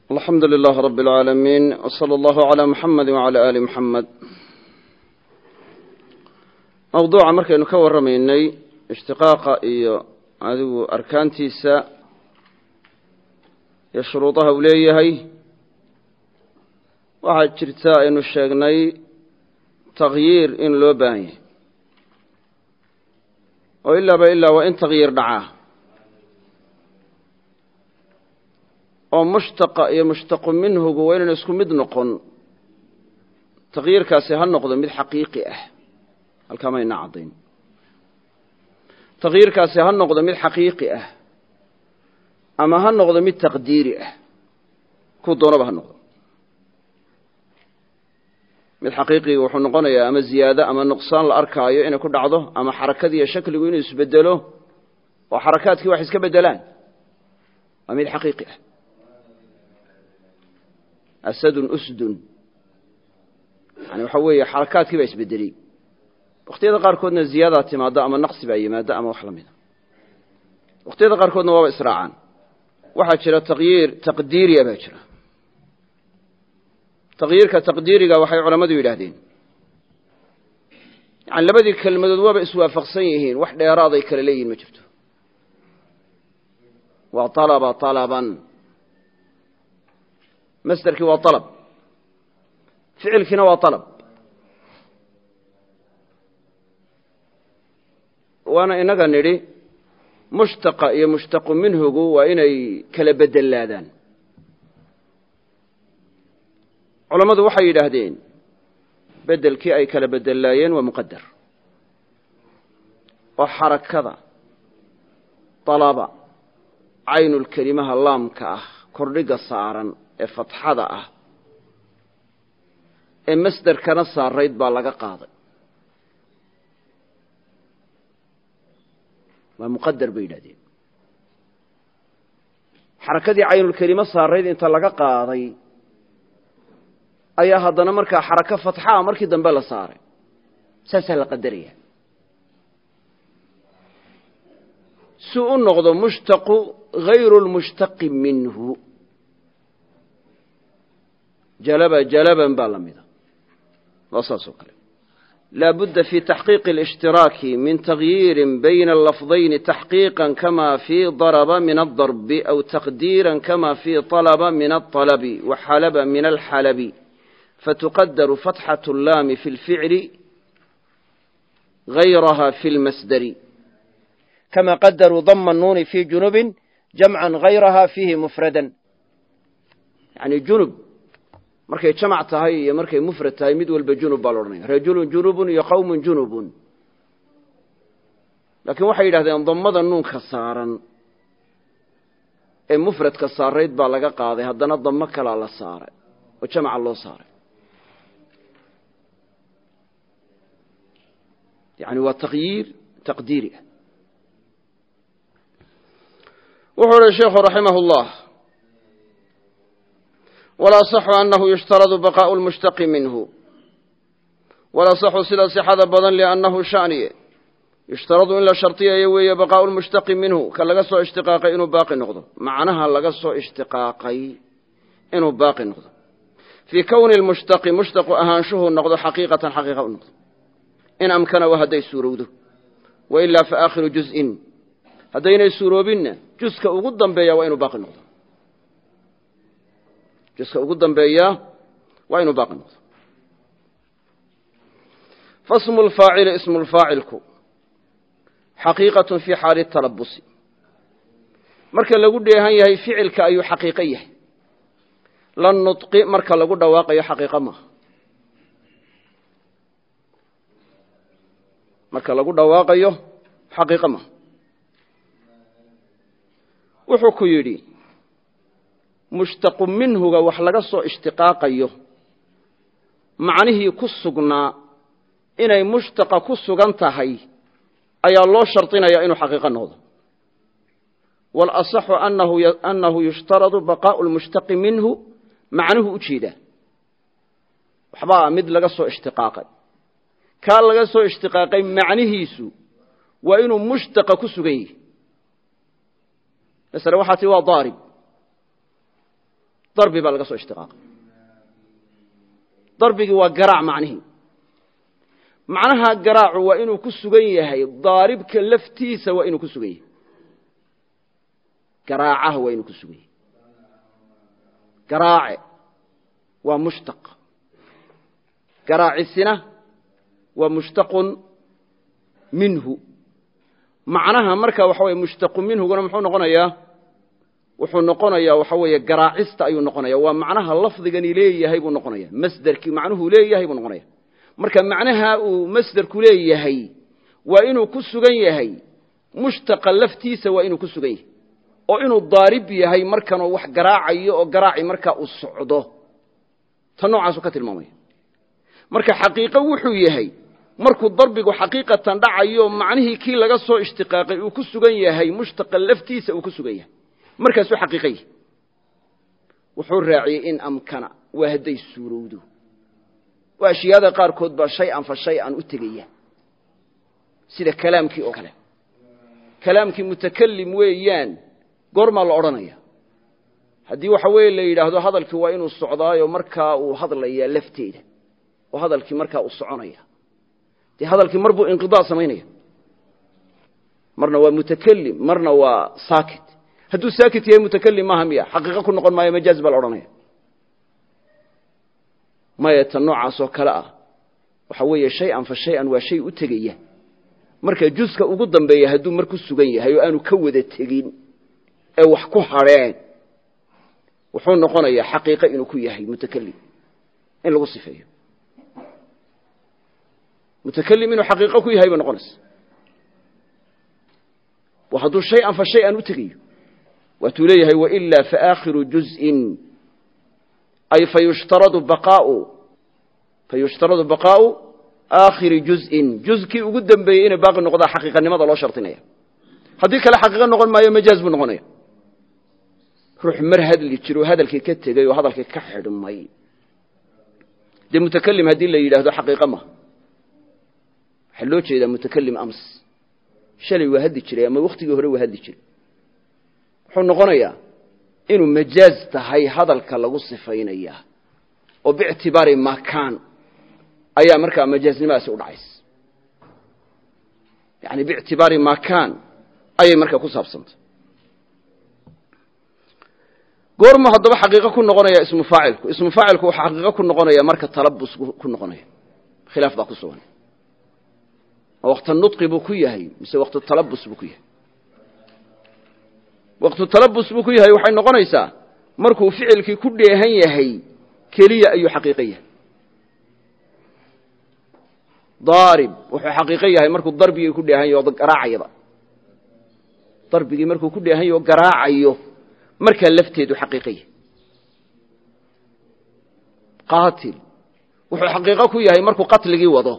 الحمد لله رب العالمين وصلى الله على محمد وعلى آل محمد موضوع مركز نكور رميني اشتقاق عدو أركان تيسا يشروطها وليهي waxaa jirta aynu sheegnay tagyiir in loo baahan yahay oo ilaa waa in tagyiir dhacaa oo mushtaqa iyo mushtaqu minhugu waa inaan isku mid noqon tagyiirkaasi ha noqdo mid xaqiiqi ah halkamayna caddayn tagyiirkaasi ha noqdo mid xaqiiqi ah ama ha noqdo mid taqdiiri ah ku doonaba ha noqdo mid xaqiiqi wuxuu noqonayaa ama ziyaado ama nuqsaan la arkaayo inay ku dhacdo ama xarakadii iyo shakligu inuu isbedelo oo xarakaadkii wax iska bedelaan waa mid xaqiiqi ah asadun usdun yani waxa weeye xarakaadkii baa isbedelay waqtiyada qaarkoodna ziyaadaa timaado ama naqsi baa yimaado ama wax la mida waqtiyada qaarkoodna waaba israacaan waxaa jira tagyiir taqdiiriya baa jira tagyiirka taqdiiriga waxay culammadu yidhaahdeen yani labadii kelmadood waaba iswaafaqsan yihiin wax dheeraaday kala leeyihin ma jirto waa alaba alaban masderkii waa alab ficilkiina waa alab waana inaga nidhi mushtaqa iyo mushtaqu minhugu waa inay kala bedelaadaan culammadu waxay yidhaahdeen bedelkii ay kala bedelaayeen waa muqadar oo xarakada dalaba caynulkelimaha laamka ah kordhiga saaran ee fatxada ah ee masderkana saarayd baa laga qaaday waa muqadar bay yidhahdeen xarakadii caynulkelima saarayd inta laga qaaday ayaa haddana markaa xarako fatxaa markii dambe la saaray saasaa la qadaraya si u noqdo mushtaqu hayru lmushtaqi minhu jalaban baa la mida waa saas oo kale laa budda fi taxqiiqi اlاshtiraaki min tagyiirin bayna lafdayni taxqiiqan kama fii daraba min aلdarbi aw taqdiiran kama fii طalaba min aلطalabi waxalaba min alxalabi فتقدر فتحة اللام في الفعل غيرها في المصدر كما قدروا ضم النون في جنب جمعا غيرها فيه مفردا يعني جنب markay jamac tahay iyo markay mufrad tahay mid walba junub baa la odhanaya rajulun junubun iyo qawmun junubun laakiin waxay yidhahdeen dammada nuunka saaran ee mufradka saarayd baa laga qaaday haddana dammo kalaa la saaray oo jamaca loo saaray يعني waa تغyiir تaqdiiri ah wuxuu uhi sheikhu raximah الlah walaصxu أnahu yushtaradu baqاء الmushtaqi minhu walaصxu sida صxada badan لأnnahu shaniye yushtaradu in la shardiyayo weeye baqاء الmushtaqi minhu ka laga soo ishtiqaaqay inuu baaqi noqdo macnaha laga soo ishtiqaaqay inuu baaqi noqdo fii kwni الmushtaqi mushtaqu ahaanshuhu noqdo xaqiiqatan xaqiiqa u noqdo in amkana waa hadday suurowdo wailaa fa aakhiru juz'in haddaynay suuroobinna juska ugu dambeeya waa inuu baaqi noqdo juska ugu dambeeyaa waa inuu baaqi noqdo fasmu lfaacili ismu lfaacilku xaqiiqatun fii xaali talabusi marka lagu dheehan yahay ficilka ayuu xaqiiqo yahay la nudqi marka lagu dhawaaqayo xaqiiqo maaha marka lagu dhawaaqayo xaqiiqo ma wuxuu ku yidhi mushtaqu minhuga wax laga soo ishtiqaaqayo macnihii ku sugnaa inay mushtaqa ku sugan tahay ayaa loo shardinaya inuu xaqiiqo noqdo walaصxu annahu yushtaradu baqaءu lmushtaqi minhu macnuhu u jeedaa waxbaa mid laga soo ishtiqaaqay kaa laga soo ishtiqaaqay macnihiisu waa inuu mushtaqa ku sugan yahay masale waxaa tii waa daarib darbi baa laga soo ishtiqaaqay darbigii waa garaac macnihii macnaha garaacu waa inuu ku sugan yahay daaribka laftiisa waa inuu ku sugan yahay garaacaha waa inuu ku sugan yahay garaace waa mushtaq garaacisina waa mushtaqun minhu macnaha marka waxa weeye mushtaqu minhuguna muxuu noqonayaa wuxuu noqonayaa waxa weeye garaacista ayuu noqonaya waa macnaha lafdigani leeyahay buu noqonaya masdarkii macnuhu leeyahay buu noqonaya marka macnaha uu masdarku leeyahay waa inuu ku sugan yahay mushtaqa laftiisa waa inuu ku sugan yahay oo inuu daarib yahay markan oo wax garaacayo oo garaaci marka uu socdo tan noocaas ka tilmaamaya marka xaqiiqo wuxuu yahay markuu darbigu xaqiiqatan dhacayo macnihii kii laga soo ishtiqaaqay uu ku sugan yahay mushtaqa laftiisa uu ku sugan yahay markaasuu xaqiiqay wuxuu raaciyey in amkana waa hadday suurowdo waa ashyaada qaarkood baa shay-an fa shay-an u tegaya sida kalaamkii oo kale kalaamkii mutakallim weeyaan goormaa la odhanaya haddii waxa weeye la yidhaahdo hadalkii waa inuu socdaayo markaa uu hadlayaa lafteeda oo hadalkii markaa uu soconaya dee hadalkii mar buu inqidaa samaynaya marna waa mutakallim marna waa saakit hadduu saakit yahay mutakallim maaha miya xaqiiqo ku noqon maayo majaaz baa la odhanaya maya tan noocaasoo kale ah waxa weeye shay-an fa shay-an waa shay u tegaya marka juska ugu dambeeya hadduu mar ku sugan yahay oo aanu ka wada tegin ee wax ku hadheen wuxuu noqonayaa xaqiiqo inuu ku yahay mutakallim in lagu sifeeyo mutakallim inuu xaqiiqo ku yahay bay noqonaysa waa hadduu shay-an fa shay-an u tegayo waatuu leeyahay wailaa faakhiru juz'in ay fayushtaradu baqaa'u aakhiri juz'in juzkii ugu dambeeyey inay baaqi noqdaa xaqiiqanimada loo shartinaya haddii kale xaqiiqo noqon maayo majaaz buu noqonaya ruux mar hadli jiro hadalkii ka tegey oo hadalkii ka xidhmay dee mutakallim haddii la yidhaahdo xaqiiqo ma waxaa loo jeedaa mutakallim ams shalay waa hadli jiray ama wakhtigii hore waa hadli jiray wuxuu noqonayaa inuu majaaz tahay hadalka lagu sifaynaya oo biictibaari makaan ayaa markaa majaaznimadaasi u dhacaysa yani biictibaari makaan ayay markaa ku saabsantay goormu haddaba xaqiiqo ku noqonaya ismu faacilku wuxuu xaqiiqo ku noqonaya marka talabus ku noqonaya khilaaf baa ku sugan waqti nudqi buu ku yahay mise waqti talabus buu ku yahay waqti talabus buu ku yahay waxay noqonaysaa markuu ficilkii ku dheehan yahay keliya ayuu xaqiiqo yahay daarib wuxuu xaqiiqo yahay markuu darbigii ku dheehan yahay oo garaacayaba darbigii markuu ku dheehan yahay oo garaacayo markaa lafteedu xaqiiqo yahay qaatil wuxuu xaqiiqo ku yahay markuu qatligii wado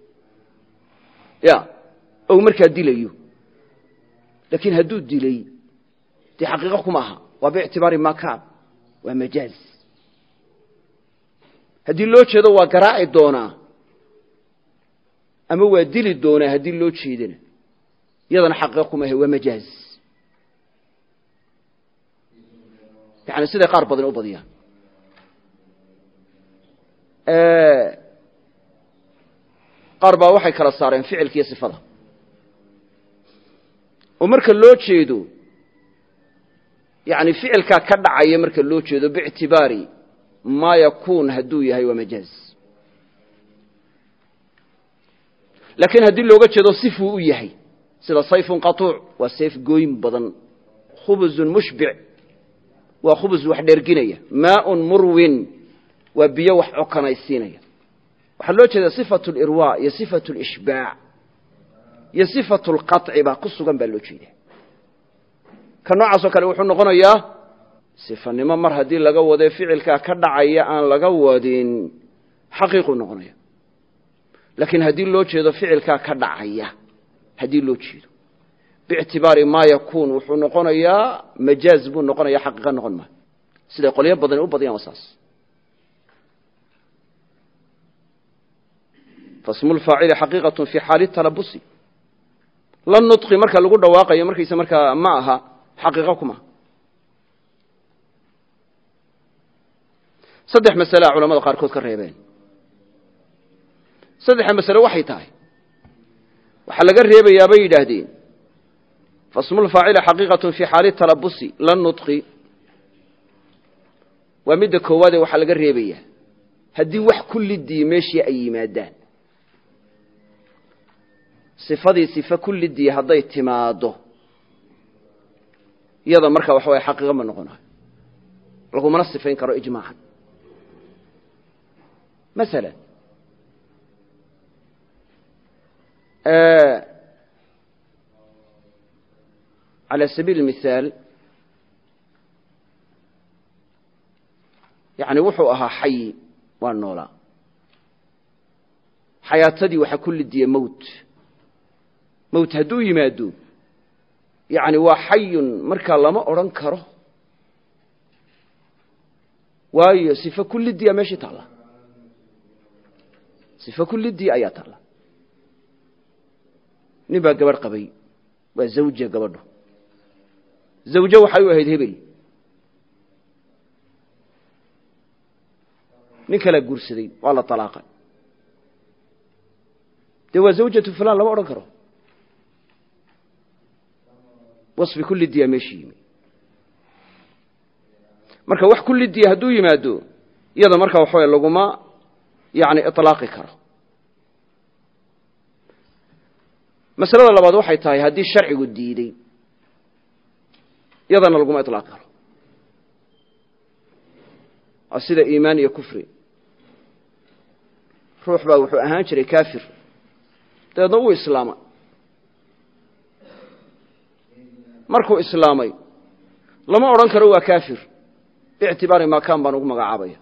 ya ou markaa dilayo laakiin hadduu dilay dee xaqiiqo kuma aha waa biictibaari makaan waa majaaz haddii loo jeedo waa garaaci doonaa ama waa dili doonaa haddii loo jeedana iyadana xaqiiqo kuma ahe waa majaaz yani siday qaar badan u badiyaan qaar baa waxay kala saareen ficilka iyo sifada oo marka loo jeedo yani ficilkaa ka dhacaya marka loo jeedo biictibaari maa yakuun hadduu yahay waa majaaz laakiin haddii looga jeedo sifuu u yahay sida sayfun qatuuc waa sayf gooyin badan khubuzun mushbic waa khubuz wax dherginaya maaun murwin waa biyo wax cokanaysiinaya waxaa loo jeedaa sifatu lirwaa iyo sifatu lishbaac iyo sifatu lqaطci baa ku sugan baa loo jeeda ka noocaasoo kale wuxuu noqonayaa sifanimo mar haddii laga wade ficilkaa ka dhacaya aan laga wadin xaqiiquu noqonaya laakiin haddii loo jeedo ficilkaa ka dhacaya haddii loo jeedo biictibaari maa yakuun wuxuu noqonayaa majaaz buu noqonaya xaqiiqa noqon maayo siday qolyo badani u badiyaan waa saas fasmu lfaacili xaqiiqatun fii xaali talabusi la nudqi marka lagu dhawaaqayo markiisa markaa ma aha xaqiiqo kuma saddex mas'ala culimada qaar kood ka reebeen saddex mas'ala waxay tahay waxa laga reebayaa bay yiraahdeen fasmul faa'ila haqiqatan fi hali talabbusi lan nutqi wa midda koowaad waxa laga reebayaa hadii wax kulli diimeeshii ay yimaadaan sifadii sifa kulli dii haday timaado yada marka wax way xaqiiqo ma noqonayo lagu mana sifayn karo ijmaacan مثلا على سبيل المثال يعني وحو أها حي والنولا حياتدي وحا كل دي موت هدو يمادو يعني وحي مركا لما أرنكره واي صفة كل دي ماشي تعالى صفة كل دي آيات الله نبا قبر قبي وزوجة قبره زوجة وحيوة هيد هبل نكلا قرسدين والله طلاقا دوا زوجة فلان لما أرنكره وصف كل دي ماشي marka wax kulli dii haduu yimaado iyada marka waxa laguma yaani itlaaqi karo masalada labaad waxay tahay hadii sharcigu diiday iyadana laguma itlaaqi karo asida iimaan iyo kufri ruux baa wuxuu ahaan jiray kaafir dadna uu islaamay markuu islaamay lama oran karo waa kaafir باعتبار ما كان بانو مغعابيا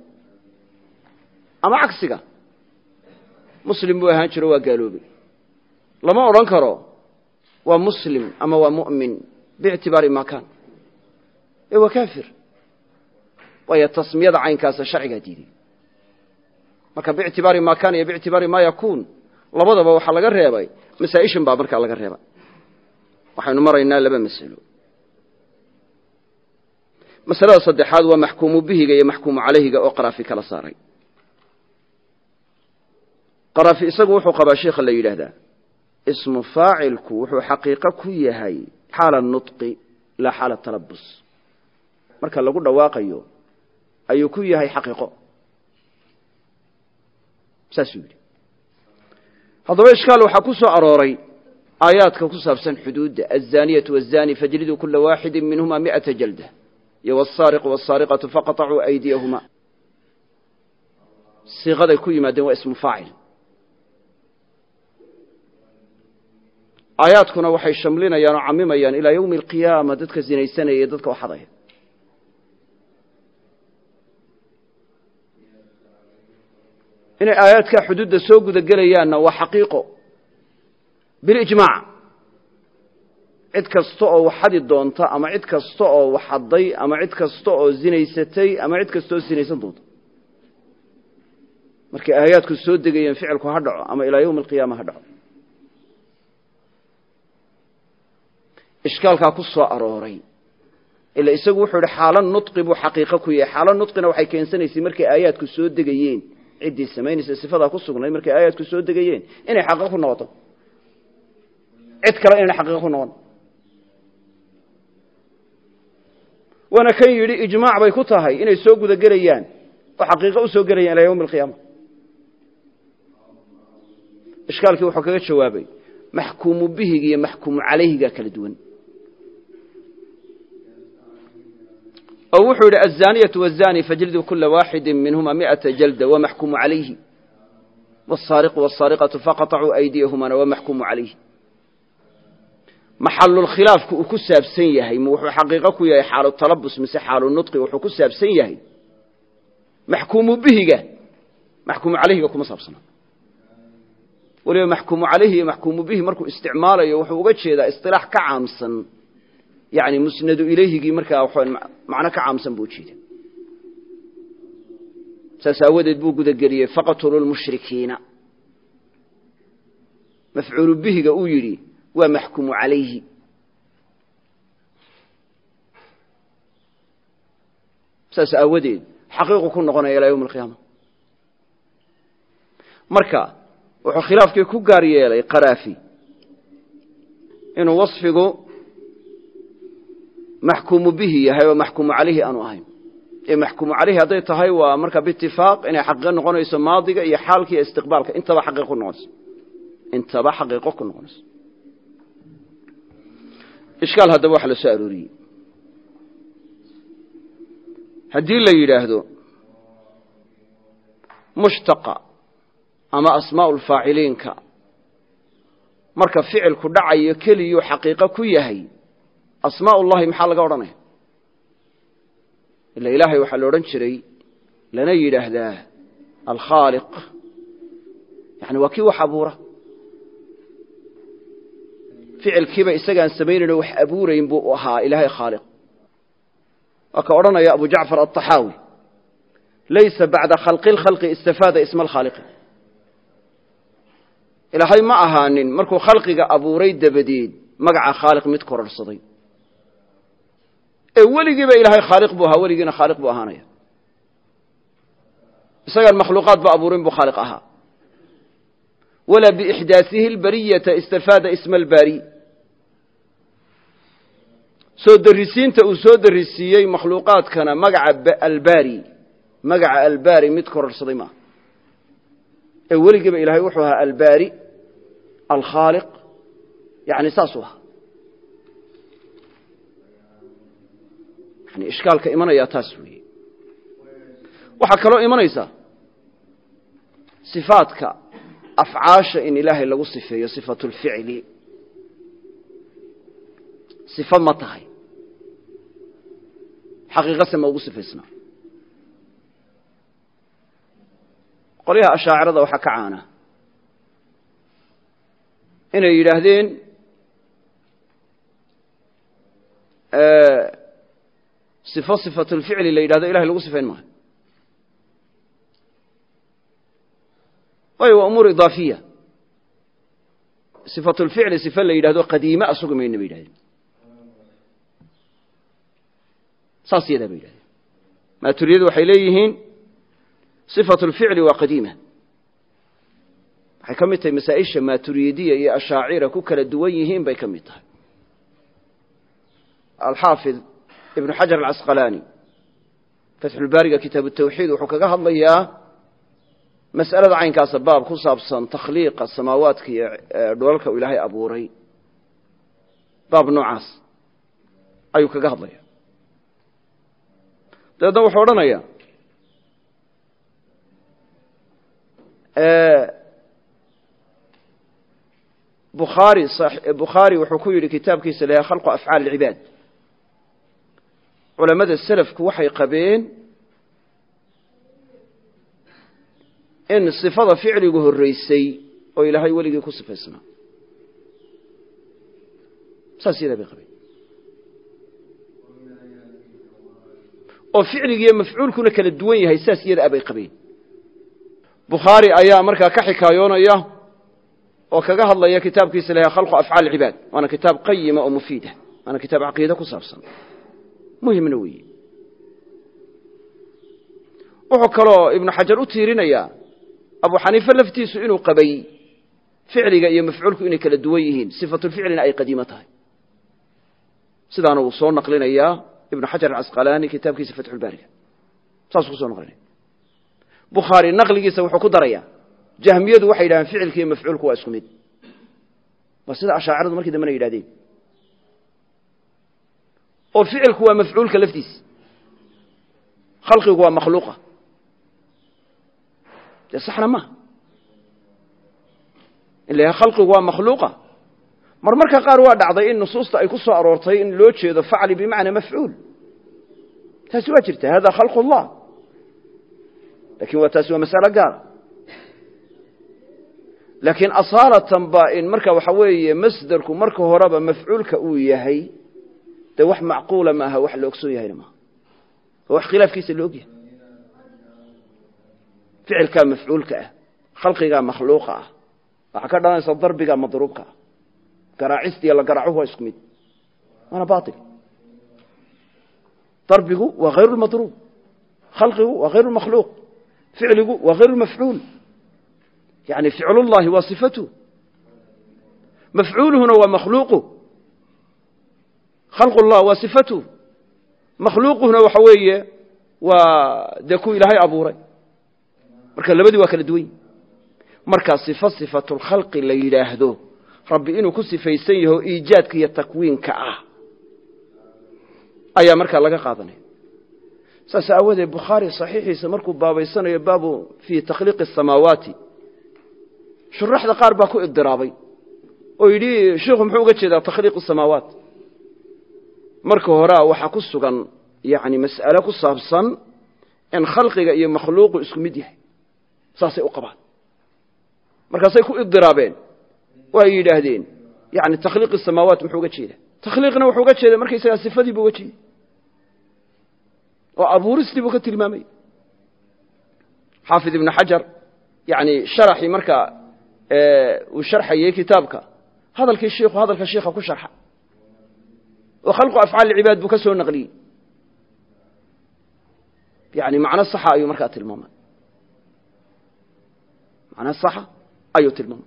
اما عكسيغا مسلم بو ahaan jiro waa gaaloobi lama oran karo waa muslim ama waa mu'min باعتبار ما كان waa kaafir way tasmiyada caynkaas sharciga diiday marka باعتبار ما كان iyo باعتبار ما يكون labadaba waxa laga reebay masaa'ishan baa marka laga reebay waxaynu maraynaa laba mas'alo مسألة صدحات ومحكوم به جاي محكوم عليه أقرأ في كلا صاري قرأ في إسقى وحو قبا شيخ اللي يلهذا اسم فاعل كوح حقيقة كوي هاي حال النطق لا حال التلبس مركا لو قلنا واقعيو أي كوي هاي حقيقة ساسولي هذا إشكال وحكوسو أراري آيات كوكوسا بسن حدود الزانية والزاني فجلدوا كل واحد منهما 100 جلدة والسارق والسارقة فقطعوا أيديهما صيغة كل ما دون اسم فاعل آياتكنا وحي شملنا يا عميما إلى يوم القيامة دتك زينيسان يدتك وحضيها هنا آياتك حدود سوق دقليانا وحقيقه بالإجماع cid kasto oo waxadi doonta ama cid kasto oo waxaday ama cid kasto oo zinaysatay ama cid kasto oo zinaysan doonta markii aayadku soo degayeen ficilku ha dhaco ama ilaa yawm alqiyaama ha dhaco ishkaalka ku soo arooray ila isagu wuxuu yiri xaalan nutqi bu xaqiiqo ku yahay xaalan nutqina waxay keensanaysay markii aayadku soo degayeen cidii sameynaysa sifada ku sugnay markii aayadku soo degayeen inay xaqiiqo ku noqoto cid kale inay xaqiiqo ku noqoto وانا كان يري اجماع باي كتahay inay soo guda galayaan oo xaqiiqo u soo galayaan ilaa yawm alqiyaama ishkaalkii wuxuu kaga jawaabay mahkuum bihi iyo mahkuum alayhi kala duwan oo wuxuu yiri az-zaniyatu waz-zani fajlidu kull wahid minhuma 100 jalda wa mahkuum alayhi was-sariqu was-sariqatu faqata'u aydiyahuma wa mahkuum alayhi محل الخلاف كساب سنيهي وحو حقيقة كويا حال التلبس مثل حال النطق وحو كساب سنيهي محكوم به محكوم عليه كما صابسنا ولو محكوم عليه محكوم به مركو استعماله وحو وجهه اصطلاح كعامسن يعني مسند إليه مركا معنى كعامسن بوجهه ساساودد بو غدغريه فقتلوا المشركين مفعول به او يري ومحكوم عليه ساساودد xaqiiqu ku noqonaya ilaa yawm alqiyaama marka wuxuu khilaafkii ku gaar yeelay qaraafi inuu wasfigu maxkuumu bihi yahay oo maxkuumu calayhi aanu ahayn ee maxkuumu calayhi hadday tahay waa marka biitifaaq inay xaqiiqo noqonayso maadiga iyo xaalka iyo istiqbaalka intaba xaqiiqo ku noqonayso ishkaal haddaba waxa la soo arooriyey haddii la yidhaahdo mushtaqa ama asmaa'u lfaaciliinka marka ficilku dhacayo keliyuu xaqiiqo ku yahay asmaa ullahi maxaa laga odhanaya ila ilaahay waxaa la odhan jiray lana yidhaahdaa alkhaaliq yani waa kii wax abuura ficilkiiba isagaan samaynayn oo wax abuurayn buu ahaa ilaahay khaaliq waa ka odhanaya abu jacfar aلطaxaawi laysa bacda khalqi اlkhalqi istafaada isma alkhaaliqi ilaahay ma ahaanin markuu khalqiga abuuray dabadeed magaca khaaliq mid kororhsaday ee weligiiba ilaahay khaaliq buu ahaa weligiina khaaliq buu ahaanaya isagaan makhluuqaad ba abuurin buu khaaliq ahaa walaa biixdaasihi اlbariyata istafaada isma albaari soo darisiinta uu soo darisiiyey makhluuqaadkana magaca albaari mid kororhsaday maaha ee weligiiba ilaahay wuxuu ahaa albaari alkhaaliq yani saasuu ahaa yani ishkaalka imanayaa taas weeye waxaa kaloo imanaysa sifaadka afcaasha in ilaahay lagu sifeeyo sifatu lficli sifo ma tahay xaqiiqase ma ugu sifaysnaa qolyaha ashaacirada waxaa ka caana inay yidhaahdeen sifatulficli la yidhahdo ilahay lagu sifayn maayo waayo waa umuur idaafiya sifatulficli sifa la yidhahdo qadiime a sugi mayna bay yidhahdeen saas yadaa bay yidhahdeen maaturiyadu waxay leeyihiin صفة الفعل waa qadiima waxay ka mid tahay masaaئisha maaturiidiya iyo ashaacira ku kala duwan yihiin bay ka mid tahay alxaafiظ ibn xajar alcasqalaani fatxulbaariga kitaab الtawxiid wuxuu kaga hadlayaa mas'alada caynkaasa baab ku saabsan takhliiqa samaawaadka iyo dholalka uu ilaahay abuuray baab noocaas ayuu kaga hadlaya dabeedna wuxuu odhanaya bukhaari wuxuu ku yidhi kitaabkiisa la yahay khalqu afcaal اlcibaad culamada selafku waxay qabeen in sifada ficligu horreysay oo ilaahay weligii ku sifaysnaa saas yadaa bay qabeen oo ficligiiyo mafcuulkuna kala duwan yahay saas yadaa bay qabeen bukhaari ayaa markaa ka xikaayoonaya oo kaga hadlaya kitaabkiisa la yahay khalqu afcaal اlcibaad waana kitaab qayima oo mufiida waana kitaab caqiide ku saabsan muhimna weeye wuxuu kaloo ibnu xajar u tiirinayaa abu xaniife laftiisu inuu qabay ficliga iyo mafcuulku inay kala duwan yihiin sifatulficlina ay qadiimo tahay sidaana wuu soo naqlinayaa ibnu xajar alcasqalaani kitaabkiisa fatxulbaariga saasuu kusoo naqlinaya bukhaari naqligiisa wuxuu ku darayaa jahmiyadu waxay yidhahdeen ficilka iyo mafcuulku waa isku mid waa sida ashaaciradu markii dambena yidhahdeen oo ficilku waa mafcuulka laftiisa khalqigu waa makhluuqa dee saxna maaha in la yahay khalqigu waa makhluuqa marmarka qaar waa dhacday in nusuusta ay ku soo aroortay in loo jeedo facli bimacnaa mafcuul taasi waa jirta hada khalqu llah lakin taasi waa masalo gaara laakiin asaalatan ba in marka waxa weeye masderku marka horeba mafcuulka uu yahay dee wax macquula maaha wax la ogsoon yahayna maaha waa wax khilaafkiisa la og yahay ficilkaa mafcuulka ah khalqigaa makhluuqa ah waxaa ka dhalanaysa darbigaa madruubka ah garaacistiiyo la garaacuhu waa isku mid waana bail darbigu waa hayru lmadruub خلقه وغير المخلوق، فعله وغير المفعول، يعني فعل الله وصفته، مفعوله هو مخلوقه، خلق الله وصفته، مخلوقه وحوية ودكو إلهي أبوري. marka labadii waa kala duwan marka sifatul khalqi la yiraahdo rabbi inuu ku sifaysan yahay iijaadka iyo takwiinka ayaa marka laga qaadanay saas aawade Bukhari saxiixiisa markuu baabaysanayo baabu fi takhliiq as-samaawaati sharaxda qaar baa ku idiraabay oo yiri sheekhu muxuu uga jeedaa takhliiq as-samaawaat marka hore waxa ku sugan yaani mas'ala ku saabsan in khalqiga iyo makhluuqu isku mid yahay saasay u qabaan markaasay ku idiraabeen way yiraahdeen yaani takhliiq as-samaawaat muxuu uga jeedaa takhliiqna wuxuu uga jeedaa markay isaga sifadii buu uga jeedaa oo abuuristi buu ka tilmaamay xaafid ibn hajar yaani sharaxi marka uu sharxayay kitaabka hadalkii sheekhu ku sharxa oo khalqu af'aal al-ibaad buu ka soo naqliyay yaani macna sax ah ayuu marka tilmaamay macna sax ayuu tilmaamay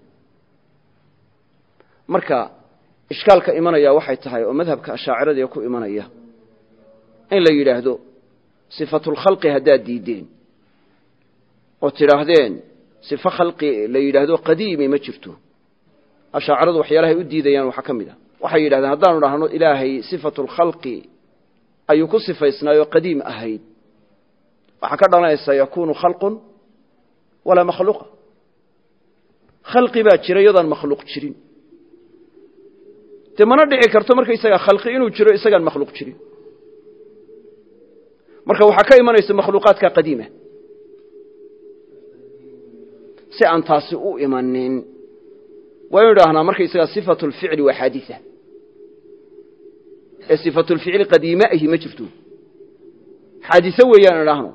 marka ishkaalka imanaya waxay tahay oo madhabka ashaacirada ku imanaya in la yiraahdo sifatul khalqi hadaa diideen oo tiraahdeen sifa khalqi la yiraahdo qadiimi ma jirto ashaaciradu waxyaalaha u diidayaan waxa kamida waxay yiraahdeen hadaan raahno ilaahay sifatul khalqi ayuu ku sifaysnaayo qadiim ahayd waxa ka dhalanaysa yakunu khalqun wala makhluuq khalqi baa jiray yadan makhluuq jirin tamana dhici karto markay isaga khalqi inuu jiro isagaan makhluuq jirin marka waxa ka imanaysa makhluuqaadka qadiima si aan taasi u imanin way yiraahdaan markay isaga sifatul fi'li wa haditha sifatul fi'li qadiima ahi ma jirto haditha weeyaan yiraahdaan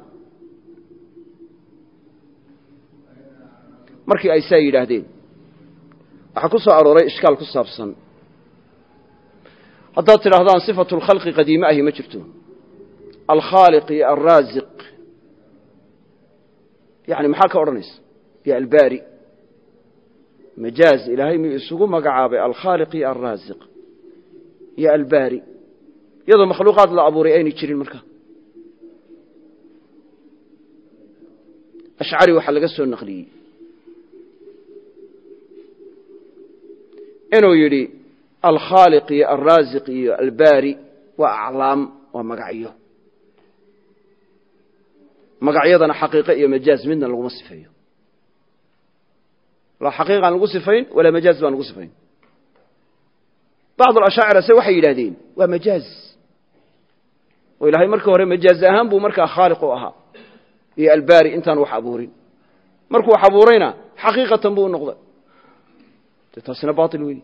markii ay saa yiraahdeen waxa ku soo arooray iskaal ku saabsan haddaad tidhaahdaan sifatul khalqi qadiima ahi ma jirto الخالق الرازق يعني maxaa ka oranaysa ya albari majaz ilaahay mi isugu magacaabay الخالق الرازق ya albari yadoo makhluuqaad la abuuray ay jirin marka ash'ari waxa laga soo naqliyay inuu yiri الخالق الرازق ya albari wa a'lam wa magacyo magacyadana xaqiiqo iyo majaaz midna lagu sifeeyo la xaqiiqan lagu sifeyn wala majaaz baan lagu sifeyn بعض الاشاعره say waxay yiraahdeen waa majaaz oo ilaahay markii hore majaaz ahaan buu markaa khaaliq u ahaa iyo albari intaan wax abuurin markuu wax abuurayna xaqiiqatan buu noqday taasina baatil weey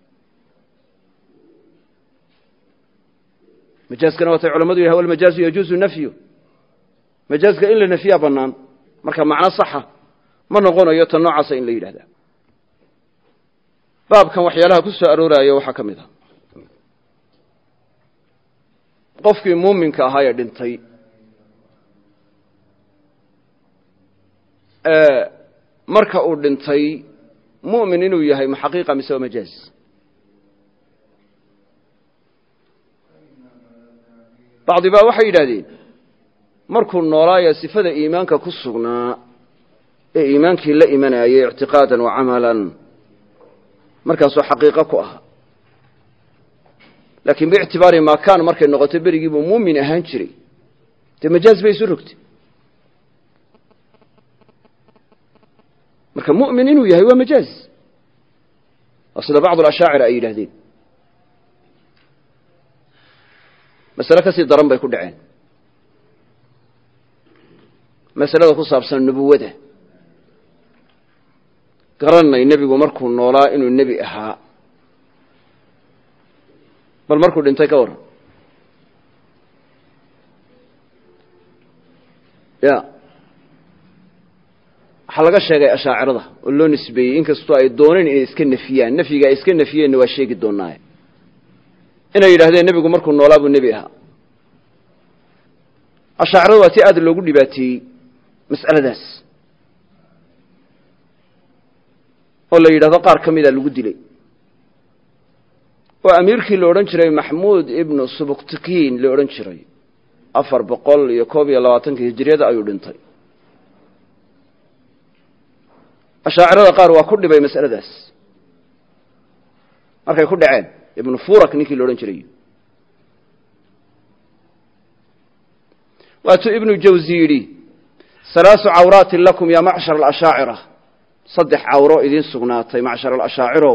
majaazkana waa culimadu yiraahdo wal majaaz yajuzu nafyu majaazka in la nafiya banaan marka macna sax ma noqonayo tan noocaas in la yiraahdo baabkan waxyaalaha ku soo aroorayo waxa kamid ah qofkii muuminka ahaa ee dhintay marka uu dhintay muumin inuu yahay xaqiiqa mise majaaz baadhiba waxay yiraahdeen markuu noolaayo sifada iimaanka ku sugnaa ee iimaankii la imanayay i'tiqaadan wa amalan markaas oo xaqiiqo ku ah laakiin bi'tibaari ma kaan markay noqoto berigii buu muumin ahaan jiray te majaaz bay soo rogtay marka muumin inuu yahay waa majaaz asla bacd al-ashaa'ira ay yiraahdeen mas'ala kasi daran bay ku dhaceen mas'alada ku saabsan nubuwada garanay nabigu markuu noolaa inuu nabi ahaa bal markuu dhintay ka waran ya waxa laga sheegay ashaacirada oo loo nisbeeyay inkastoo ay dooneen inay iska nafiyaan nafiga ay iska nafiyeen waa sheegi doonaa inay yiraahdeen nabigu markuu noolaa buu nabi ahaa ashaacirada waa tii aad loogu dhibaateeyey mas'aladaas oo la yidhahdo qaar ka mida lagu dilay oo amiirkii la odhan jiray maxmuud ibnu subuktikiin la odhan jiray 421 hijriyada ayuu dhintay ashaacirada qaar waa ku dhibay mas'aladaas markay ku dhaceen ibnu furak ninkii la odhan jiray waatuu ibnu jawzi yidhi 3 cawraat lakum ya macshar alashaacira 3 cawro idin sugnaatay macshar alashaaciro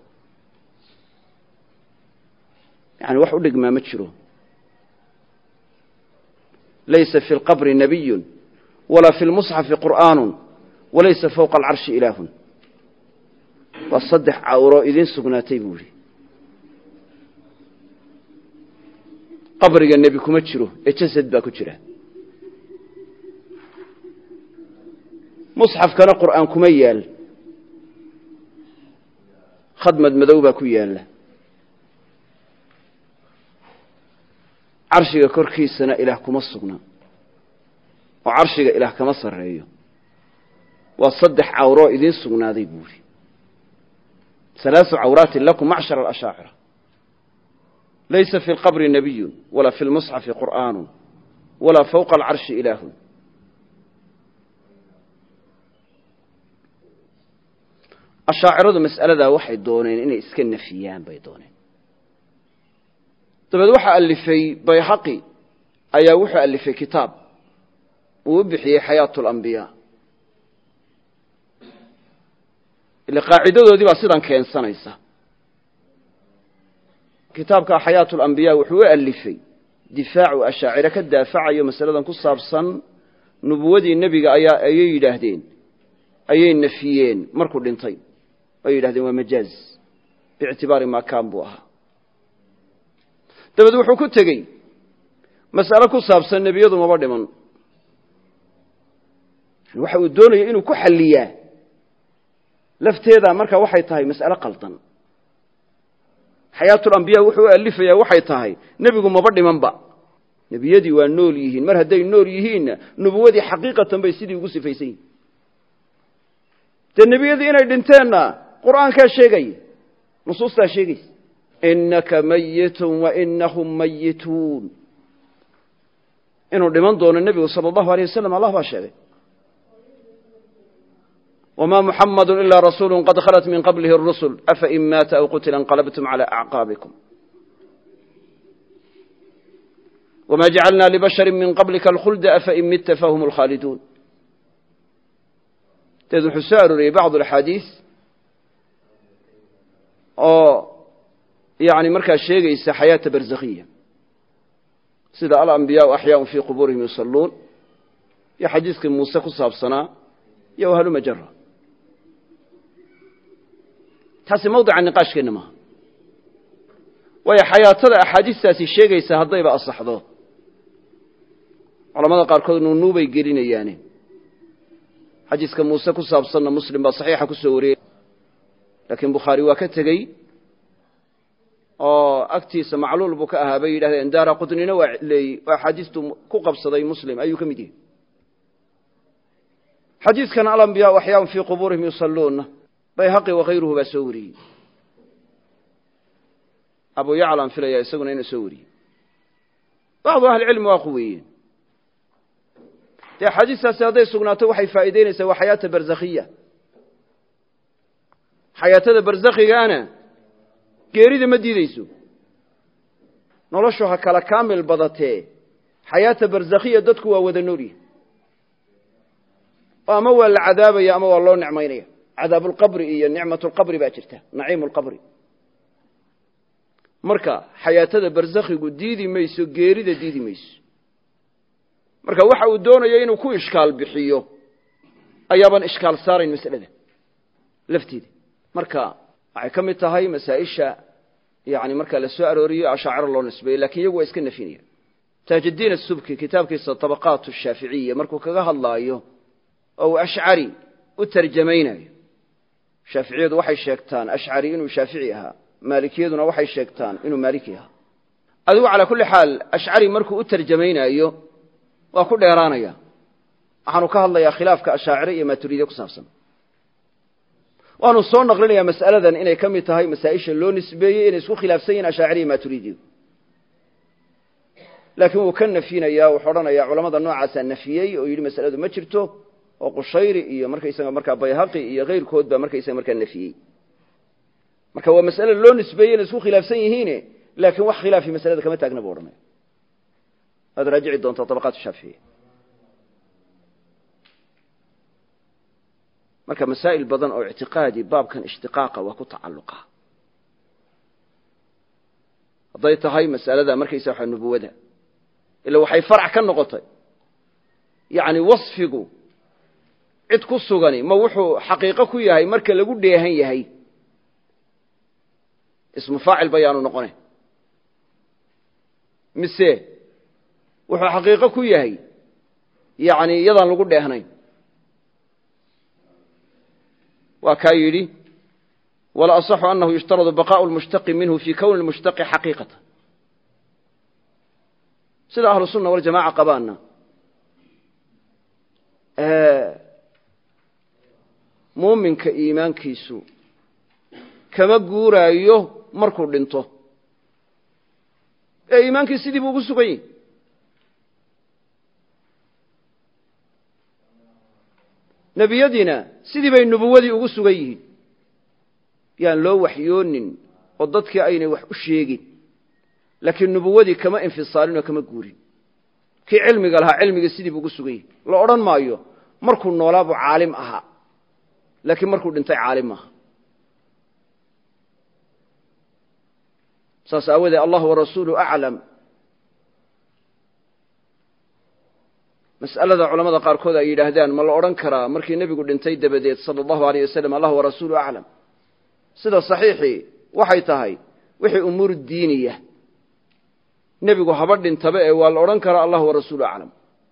yani wax u dhigmaa ma jiro laysa fi lqabri nabiyun walaa fi lmusxafi qur'aanu walaysa fawqa alcarshi ilaahun waa 3 cawro idin sugnaatay buu yidhi qabriga nebi kuma jiro ee jasad baa ku jira musxafkana qur'aan kuma yaal khadmad madow baa ku yaalla carshiga korkiisana ilaah kuma sugna oo carshiga ilaah kama sarreeyo waa 3 cawro idin sugnaaday buu yidhi 3 cawraat lakum macshar alashaacira laysa fi lqabri nabiyun walaa fi lmusxafi qur'aanu walaa fawqa alcarshi ilaahun ashaaciradu mas'aladaa waxay dooneen inay iska nafiyaan bay dooneen dabeed waxaa alifay bayhaqi ayaa wuxuu alifay kitaab uu u bixiyey xayaatu alambiyaa ile qaacidadoodii baa sidan keensanaysa kitaabka xayaatu alambiyaa wuxuu u alifay difaacu ashaacire ka daafacayo masaladan ku saabsan nubuwadii nebiga ayay yidhaahdeen ayay nafiyeen markuu dhintay ay yidhahdeen waa majaaz biictibaari maa kaan buu ahaa dabeed wuxuu ku tegey mas'alo ku saabsan nebiyadu maba dhiman waxa uu doonaya inuu ku xalliyaa lafteeda marka waxay tahay mas'alo qaldan xayaatulambiyaa wuxuu u alifayaa waxay tahay nebigu maba dhimanba nebiyadii waa nool yihiin mar hadday nool yihiinna nubuwadii xaqiiqatan bay sidii ugu sifaysan yihin dee nebiyadii inay dhinteenna qur'aankaa sheegaya nusuustaa sheegaysa inaka mayitun wa inahum mayituun inuu dhiman doono nebigu sala allahu alayh wasalam allah baa sheegay wma muxamadu ila rasuulu qad khalat min qablihi اrusul afain maata aw qutila انqalabtum calى acqaabikum wma jacalna libashari min qablika alkhulda afain midta fahum اlkhaaliduun deed wuxuu soo arooriyey bacd axaadiis oo yani markaa sheegaysa xayaata barzakhiya sida alambiyaau axyaau fii qubuurihim yusaluun iyo xadiiskii muuse ku saabsanaa iyo wahaluma jara taasi mawdica niqaashkeenna maaha waayo xayaatada axaadiistaasi sheegaysa haddayba asaxdo culamada qaarkood nuunuubay gelinayaane xadiiska muuse ku saabsanna muslim baa saxiixa ku soo wariyey laakiin bukhaari waa ka tegey oo agtiisa macluul buu ka ahaa bay yidhahdeen daara qutnina waa cileeyey oo axaadiistu ku qabsaday muslim ayuu ka mid yahay xadiiskan alambiyaa axyaaun fii qubuurihim yusalluuna bayhaqi wakayruhu baa soo wariyey abu yaclaan filaya isaguna inuu soo wariyey bacdu ahlicilmi waa quweeyeen dee axaadiistaasi hadday sugnaato waxay faa'iideynaysaa waa xayaata barzakhiya xayaatada barzakhigaana geerida ma diideyso noloshu ha kala kaamil badatee xayaata barzakhiya dadku waa wada noolyihi ama waa la cadaabaya ama waa loo nicmaynaya cadaabu lqabri iyo nicmatu lqabri baa jirta naciimu lqabri marka xayaatada barzakhigu diidi mayso geerida diidi mayso marka waxa uu doonayo inuu ku ishkaal bixiyo ayaaban ishkaal saarayn mas'alada lafteeda marka waxay ka mid tahay masaa-isha yani marka la soo arooriyo ashaaciro loo nisbeeyo lakin iyagu waa iska nafinaya taajuddiin asubki kitaabkiisa tabaqaat shaaficiya markuu kaga hadlaayo oo uu ashcari u tarjamaynayo shaaficiyadu waxay sheegtaan ashcari inuu shaafici ahaa maalikiyaduna waxay sheegtaan inuu maaliki ahaa adigu calaa kulli xaal ashcari markuu u tarjamaynaayo waa ku dheeraanaya waxaanu ka hadlayaa khilaafka ashaacire iyo maaturiidi ku saabsan waanu soo naqlinayaa mas'aladan inay ka mid tahay masaa'isha loo nisbeeyey inay isku khilaafsan yihiin ashaacire iyo maaturiidi laakiin wuu ka nafinayaa wuxuu odhanayaa culamada noocaasa nafiyey oo yidhi mas'aladu ma jirto oo qushayri iyo markaysaga markaa bayhaqi iyo kayrkood baa markaysaga markaa nafiyey marka waa mas'ale loo nisbeeyey inay isku khilaafsan yihiin laakiin wax khilaafi mas'alada kama taagna buu odhanaya aad raajici doontaa tabaqaat shaafici marka masaa'il badan oo i'tiqaadi baabkan ishtiqaaqa waa ku tacalluqa hadday tahay mas'alada markaysa waxa nubuwada ila waxay farac ka noqotay yaani wasfigu cid ku sugani ma wuxuu xaqiiqo ku yahay marka lagu dheehan yahay ismu faacil bayaanu noqonay mise wuxuu xaqiiqo ku yahay yaani iyadaan lagu dheehnayn وكايدي ولا أصح أنه يشترط بقاء المشتق منه في كون المشتق حقيقة سيدة أهل السنة والجماعة قبالنا مؤمن كإيمان كيسو كما قورا أيوه مركو لنتو إيمان كيسي دي بوغسو قيين nebiyadiina sidii bay nubuwadii ugu sugan yihiin yaan loo waxyoonin oo dadkii aynay wax u sheegin laakiin nubuwadii kama infisaalin oo kama guurin kii cilmiga lahaa cilmiga sidii buu ugu sugan yihin la odhan maayo markuu noolaa buu caalim ahaa laakiin markuu dhintay caalim maaha saas aawadee allah warasuulu aclam mas'alada culamada qaarkood ay yidhaahdaan ma la odhan karaa markii nebigu dhintay dabadeed sala allahu alayh wasalam allah warasuulu aclam sida saxiixii waxay tahay wixii umuur diiniya nebigu haba dhintaba ee waa la odhan karaa allah warasuulu aclam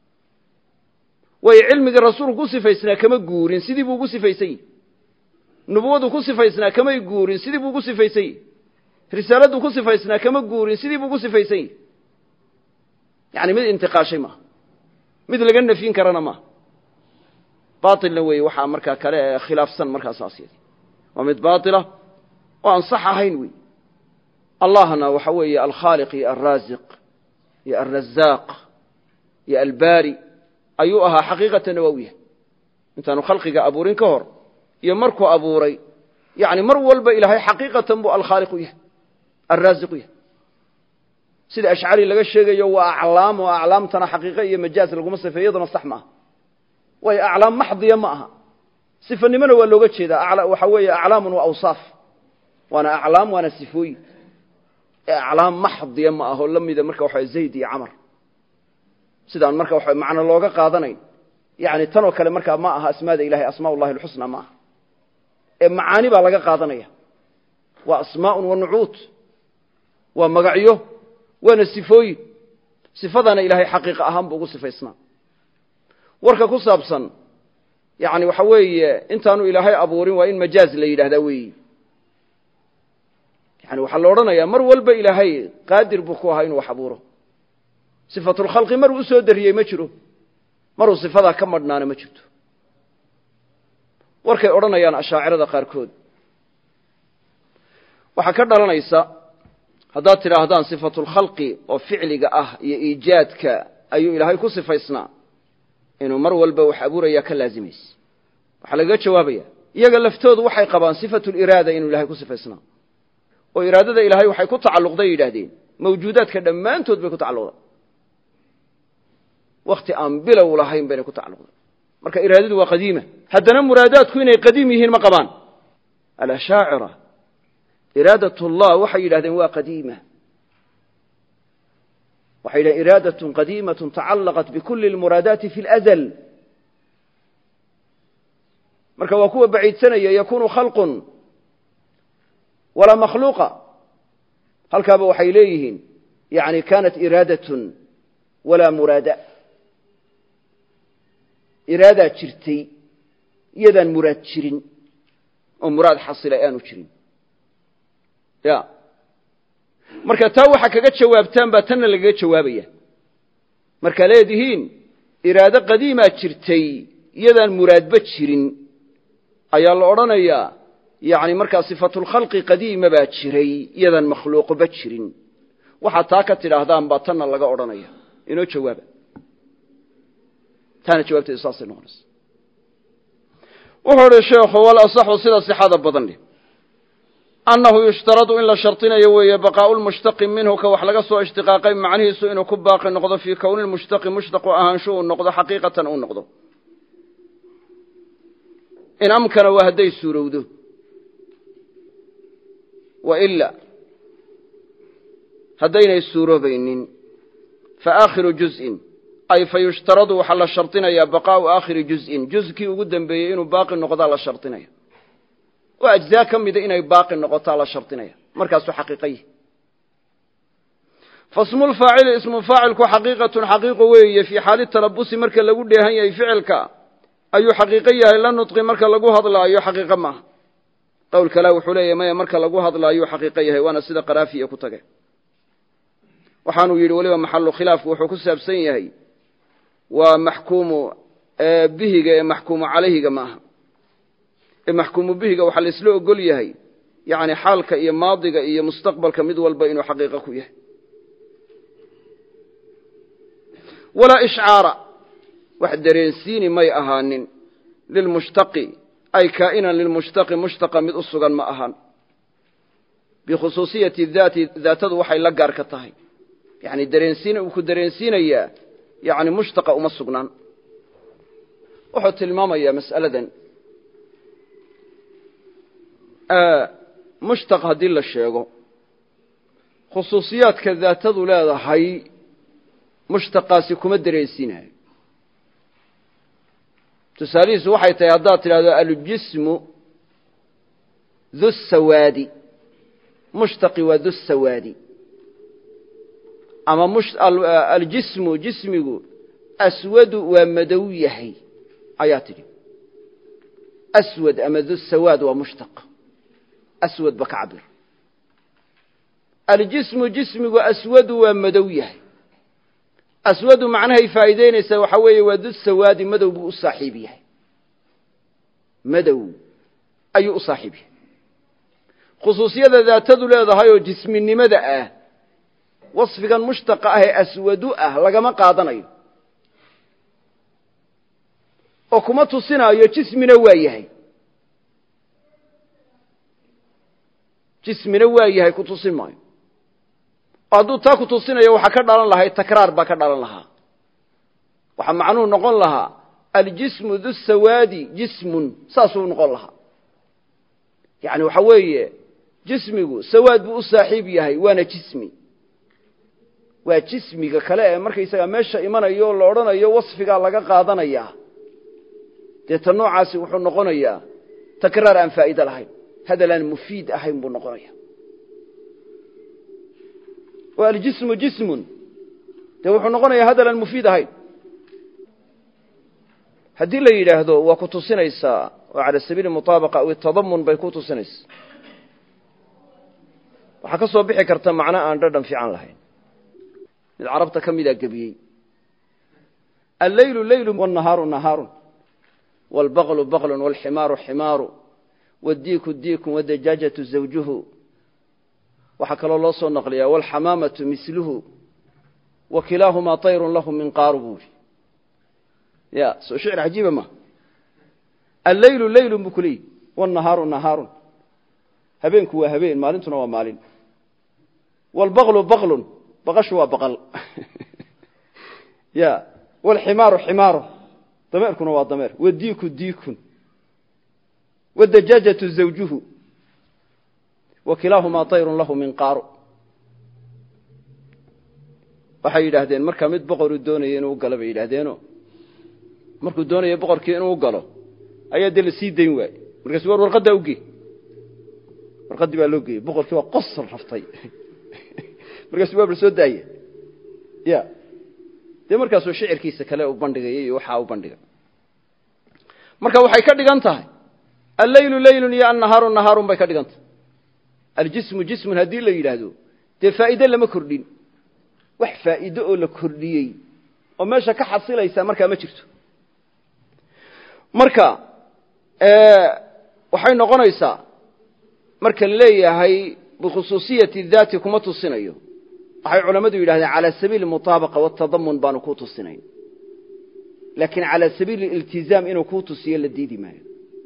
waayo cilmigii rasuulku ku sifaysnaa kama guurin sidii buu ugu sifaysan yihi nubuwadu ku sifaysnaa kamay guurin sidii buu ugu sifaysan yihi risaaladu ku sifaysnaa kama guurin sidii buu ugu sifaysan yihi yani mid intiqaashay maaha mid laga nafyin karana ma baatilna weeye waxaa markaa kale khilaafsan markaa saasiyada waa mid baatila oo aan sax ahayn wey allahna waxa weeye alkhaaliq iyo alraasiq iyo alrazaaq iyo albaari ayuu ahaa xaqiiqatan waa u yahay intaanu khalqiga abuurin ka hor iyo markuu abuuray yani mar walba ilaahay xaqiiqatan buu alkhaaliq u yahay alraasiq u yahay sida ashcari laga sheegayo waa aclaam oo aclaamtana xaqiiqo iyo majaaz laguma sifeeyaduna sax maaha way aclaam maxdiya ma aha sifanimana waa looga jeedaa waxa weeye aclaamun waa awsaaf waana aclaam waana sifooyin aclaam maxdiya ma aho lamida marka waxa zayd iyo camar sidaan marka waxa macna looga qaadanayn yani tan oo kale marka ma aha asmaada ilaahay asmaa'ullahi alxusna ma aha ee macaani baa laga qaadanaya waa asmaa'un wa nucuut waa magacyo waana sifooyin sifadana ilaahay xaqiiqa ahaan buu ugu sifaysnaa warka ku saabsan yani waxa weeye intaanu ilaahay abuurin waa in majaaz la yidhaahdaa weeyi yani waxaa la odhanayaa mar walba ilaahay qaadir buu ku ahaa inuu wax abuuro sifatulkhalqi maruu u soo dariyey ma jiro maruu sifadaa ka madhnaana ma jirto warkay odhanayaan ashaacirada qaarkood waxaa ka dhalanaysa haddaad tidhaahdaan sifatulkhalqi oo ficliga ah iyo iijaadka ayuu ilaahay ku sifaysnaa inuu mar walba wax abuurayaa ka laazimaysa waxaa lagaga jawaabaya iyaga laftoodu waxay qabaan sifatuliraada inuu ilahay ku sifaysnaa oo iraadada ilaahay waxay ku tacalluqday yidhaahdeen mawjuudaadka dhammaantood bay ku tacalluqday wakhti aan bilow lahayn baynay ku tacalluqday marka iraadadu waa qadiima haddana muraadaadku inay qadiim yihiin ma qabaan alashaacira iraadat ullah waxay yidhahdeen waa qadiima waxay yidhahdeen iraadatun qadiimatun tacallaqat bikulli lmuraadaati fi lazal marka waa kuwa baciidsanaya yakunu khalqun walaa makhluuqa halkaaba waxay leeyihiin yani kanat iraadatun walaa muraada iraadaa jirtay iyadaan muraad jirin oo muraad xasila aanu jirin ya marka taa waxa kaga jawaabtaan baa tanna lagaga jawaabaya markaa leedihiin iraado qadiimaa jirtay iyadaan muraadba jirin ayaa la odhanayaa yani markaa sifatulkhalqi qadiima baa jiray iyadaan makhluuqba jirin waxaad taa ka tidhaahdaan baa tanna laga odhanaya inoo jawaaba taana jawaabteedu saasay noqonaysa wuxuu uhi sheekhu walasaxu sida sixada badan leh annahu yushtaradu in la shardinayo weeye baqaa'u lmushtaqi minhu ka wax laga soo ishtiqaaqay macnihiisu inuu ku baaqi noqdo fii kowni lmushtaqi mushtaqu ahaanshu uu noqdo xaqiiqatan uu noqdo in amkana waa hadday suurowdo waila haddaynay suuroobaynin faakhiru juz'in ay fa yushtaradu waxaa la shardinayaa baqaa'u aakhiri juz'in juzkii ugu dembeeyey inuu baaqi noqdaa la shardinaya oo ajzaa ka mida inay baaqi noqotaa la shardinaya markaasuu xaqiiqayi fasmulfaacili ismu faacilku xaqiiqatun xaqiiqo weeye fii xaali talabusi marka lagu dheehan yahay ficilka ayuu xaqiiqo yahay la nudqi marka lagu hadlaayo xaqiiqo maaha qowl kale wuxuu leeyahy maya marka lagu hadlaayo xaqiiqo yahay waana sida qaraafiya ku tage waxaanuu yidhi weliba maxalu khilaafku wuxuu ku saabsan yahay waa maxkuumu bihiga ee maxkuumu calayhiga maaha ee maxkuumu bihiga waxaa la isla ogol yahay yani xaalka iyo maadiga iyo mustaqbalka mid walba inuu xaqiiqo ku yahay walaa ishcaara wax dareensiini may ahaanin lilmushtaqi ay kaa'inan lilmushtaqi mushtaqa mid u sugan ma ahaan bikhusuusiyati daati daatadu waxay la gaar ka tahay yani dareensiin uu ku dareensiinayaa yani mushtaqa uma sugnaan wuxuu tilmaamayaa mas'aladan mushtaq haddii la sheego khusuusiyaadka daatadu leedahay mushtaqaasi kuma dareensiinayo tusaalihiisu waxay tahay haddaad tidhahdo aljismu du sawaadi mushtaqi waa du sawaadi ama aljismu jismigu aswadu waa madow yahay ayaa tidhi aswad ama du sawaad waa mushtaq aswad ba ka cabir aljismu jismigu aswadu waa madow yahay aswadu macnahay faa'iideynaysaa waxaa weeye waa du sawaadi madow buu u saaxiib yahay madow ayuu u saaxiib yahay khusuusiyada daatadu leedahay oo jisminimada ah wasfigan mushtaqa ah ee aswadu ah lagama qaadanayo oo kuma tusinaayo jismina waa yahay jismina waa yahay ku tusin maayo oo hadduu taa ku tusinayo waxaa ka dhalan lahay takraar baa ka dhalan lahaa waxaa macnuhu noqon lahaa aljismu du sawaadi jismun saasuu noqon lahaa yani waxa weeye jismigu sawaad buu u saaxiib yahay waana jismi waa jismiga kale ee markaysagaa meesha imanayo oo la odhanayo wasfigaa laga qaadanayaa deeta noocaasi wuxuu noqonayaa takraar aan faa'iide lahayn hadal aan mufiid ahayn buu noqonaya oo aljismu jismun dee wuxuu noqonayaa hadal aan mufiid ahayn haddii la yidhaahdo waa ku tusinaysaa oo cala sabiili mutaabaqa aw tadamun bay ku tusinaysaa waxaa ka soo bixi karta macno aan dhadhan fiican lahayn mid carabta ka midaa gebiyey alleylu leylu wannahaaru nahaarun waalbaqlu baqlun waalximaaru ximaaru wadiiku diikun wadajaajatu zawjuhu waxaa kaloo loo soo naqliyaa waalxamaamatu misluhu wa kilaahumaa tayrun lahu minqaaru buuri ya soo shicir cajiiba ma alleylu leylun buu ku leeyihi wannahaaru nahaarun habeenku waa habeen maalintuna waa maalin waalbaqlu baqlun baqashu waa baqal ya waalximaaru ximaaru dameerkuna waa dameer wadiiku diikun wadajaajatu zawjuhu wa kilaahumaa tayrun lahu minqaaru waxay yidhaahdeen markaa mid boqoruu doonaya inuu galo bay yidhaahdeeno markuu doonaya boqorkii inuu galo ayaa dee la sii dayn waaye markaasu war warqaddaa ugee warqaddii baa loo geeyey boqorkii waa qosol raftay markaasu waa bal soo daaya ya dee markaasuu shicirkiisa kale u bandhigaya iyo waxaa u bandhiga marka waxay ka dhigan tahay alleylu leylun iyo annahaaru nahaarun bay ka dhigan tahay aljismu jismun haddii la yidhaahdo dee faa'iide lama kordhin wax faa'iide oo la kordhiyey oo meesha ka xasilaysa markaa ma jirto marka waxay noqonaysaa marka la leeyahay bikhusuusiyati daati kuma tusinayo waxay culamadu yidhahdeen cala sabiili mutaabaqa watadamun baanu ku tusinay laakiin cala sabiili iltizaam inuu ku tusiyo la diidi maayo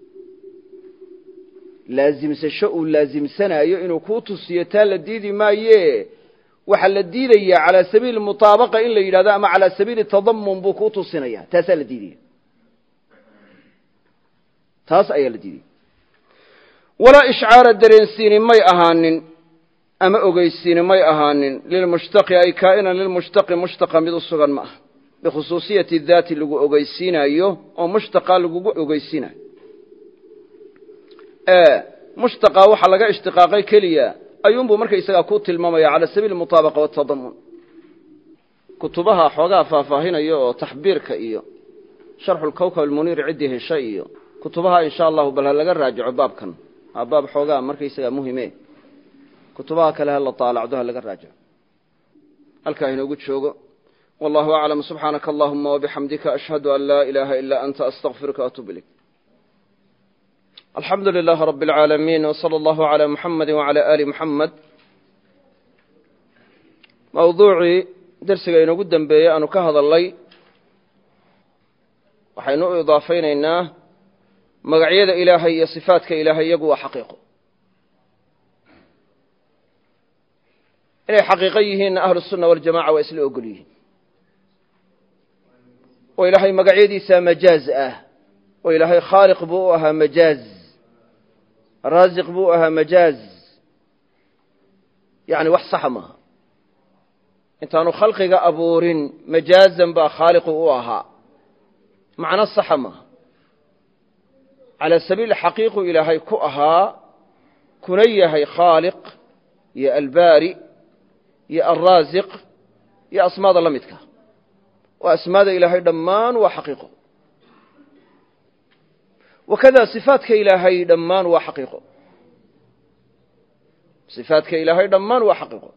laazimsasho uu laazimsanayo inuu ku tusiyo taa la diidi maaye waxa la diidaya cala sabiili mutaabaqa in la yidhahdo ama cala sabiili tadamun buu ku tusinaya taasaa la diidaya taas ayaa la diidaya walaa ishcaara dareensiini may ahaanin ama ogeysiini may ahaanin lilmushtaqi ay kaa'inan lilmushtaqi mushtaqa mid u sugan ma aha bikhusuusiyati daati lagu ogeysiinayo oo mushtaqa lagugu ogeysiinayo mushtaqa waxa laga ishtiqaaqay keliya ayuunbuu markaysagaa ku tilmaamaya cala sabiili mutaabaqa watadamun kutubaha xoogaa faahfaahinayo oo taxbiirka iyo sharxu lkawkab almuniir ciddii heshay iyo kutubaha insha allahu bal ha laga raajico baabkan waa baab xoogaa markaysagaa muhime kutubaha kale ha la taalacdo ha laga raajico halkaa inoogu joogo wallahu aclam subxaanaka allahuma wabixamdika ashhadu an laa ilaaha ilaa anta astaqfiruka waatuub ilayk alxamdu lilahi rabi اlcaalamiin wsala allahu calaa muxamadi wacala aali muxamed mawduucii dersiga inoogu dembeeyey aanu ka hadalnay waxaynu u idaafaynaynaa magacyada ilaahay iyo sifaadka ilaahay iyagu waa xaqiiqo inay xaqiiqo yihiinna ahlu sunna waljamaca waa isla ogol yihiin oo ilaahay magacyadiisaa majaaz ah oo ilaahay khaaliq buu u ahaa majaaz raasiq buu ahaa majaaz yani wax saxa maaha intaanu khalqiga abuurin majaazan baa khaaliqu u ahaa macno saxa maaha cala sabiil xaqiiqu ilaahay ku ahaa kuna yahay khaaliq iyo albaari iyo alraasiq iyo asmaada la midka oo asmaada ilaahay dhammaan waa xaqiiqo wakada صifaadka ilaahay dhammaan waa xaqiiqo صifaadka ilaahay dhammaan waa xaqiiqo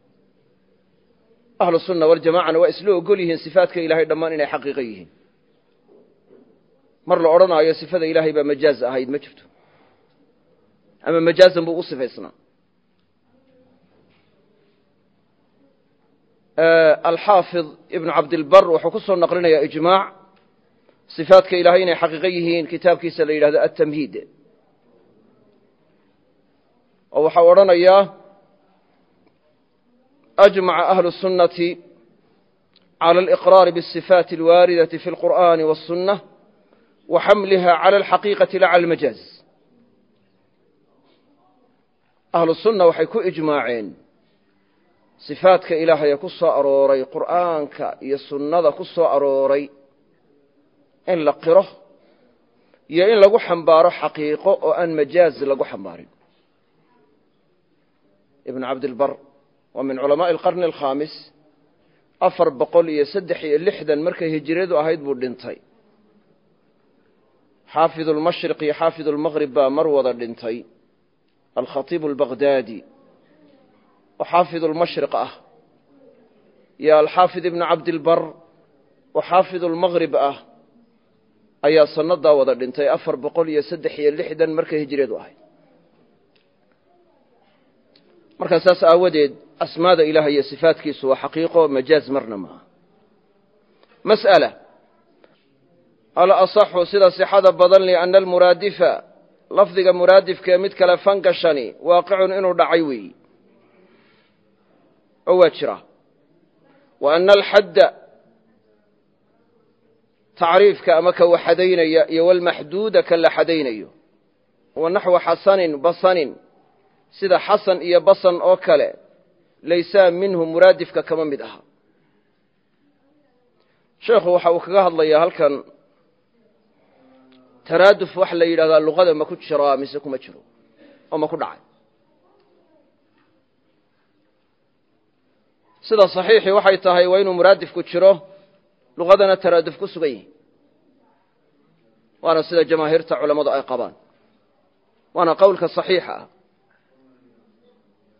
ahlu sunna waljamacana waa isla ogol yihiin صifaadka ilaahay dhammaan inay xaqiiqo yihiin mar la odhanaayo sifada ilaahay baa majaaz ahayd ma jirto ama majaazan buu u sifaysnaa alxaafid ibnu cabdilbar wuxuu ku soo naqlinayaa ijmaac صifaadka ilaahay inay xaqiiqo yihiin kitaabkiisa la yidhahdo atamhiid oo waxau odhanayaa ajmaca ahlu الsunnati calى اliqraari bالصifaati اlwaaridati fi اlqur'ani wالsunة wa xamliha calى اlxaqiiqati la calى اlmajaaz ahlu sunna waxay ku ijmaaceen صifaadka ilaahaya ku soo arooray qur'aanka iyo sunnada ku soo arooray in la qiro iyo in lagu xambaaro xaqiiqo oo aan majaaz lagu xambaarin ibn cabdilbar waa min culamaaءi اlqarni alkhaamis 436 markay hijiradu ahayd buu dhintay xaafid اlmashriq iyo xaafid اlmaqrib baa mar wada dhintay alkhatiib اlbaghdadi oo xaafid اlmashriq ah iyo alxaafid ibn cabdilbar oo xaafid اlmaqrib ah ayaa sanadaa wada dhintay 436 markay hijiradu ahayd markaa saas aawadeed asmaada ilaah iyo sifaadkiisu waa xaqiiqo majaaz marna maaha mas'ala alasaxu sida sixada badan lianna almuraadifa lafdiga muraadifkaee mid kale fangashani waaqicun inuu dhacay weeyi oo waa jira wa ana alxadda tacriifka ama ka waxadaynaya iyo walmaxduuda ka la xadaynayo wa naxwa xasanin basanin sida xasan iyo basan oo kale laysaa minhu muraadifka kama mid aha sheekhu waxa uu kaga hadlayaa halkan taraaduf wax la yidhahdaa luqada ma ku jiraa mise kuma jiro oo ma ku dhacay sida saxiixii waxay tahay waa inuu muraadifku jiro luqadana taraaduf ku sugan yihi waana sida jamaahiirta culammadu ay qabaan waana qowlka saxiixa ah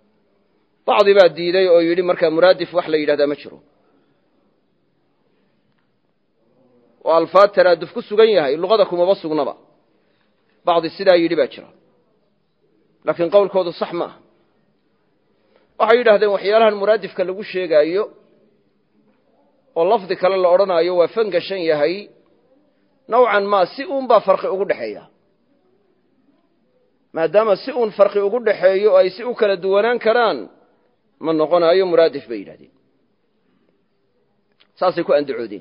bacdi baa diiday oo yidhi markaa muraadif wax la yidhahdaa ma jiro oo alfaad taraaduf ku sugan yahay luqada kumaba sugnaba bacdi sidaa yidhi baa jira laakiin qowlkoodu sax ma aha waxay yidhahdeen waxyaalahan muraadifka lagu sheegaayo oo lafdi kale la odhanaayo waa fangashan yahay nawcan maa si uun baa farqi ugu dhexeeya maadaama si uun farqi ugu dhexeeyo oo ay si u kala duwanaan karaan ma noqonaayo muraadif bay yidhahdeen saasay ku andacoodeen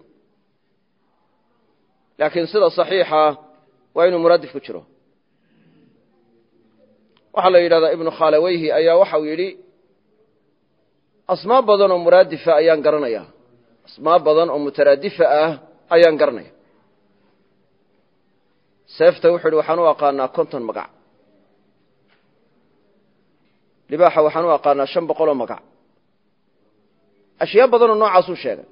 laakiin sida saxiixa waa inuu muraadif ku jiro waxaa la yidhahdaa ibnu khaalawayhi ayaa waxau yidhi asmaa badan oo muraadifa ayaan garanayaa asmaa badan oo mutaraadifa ah ayaan garanaya seefta wuxuu yidhi waxaan u aqaanaa 50 magac libaaxa waxaan u aqaanaa 500 magac ashyaa badan oo noocaasuu sheegay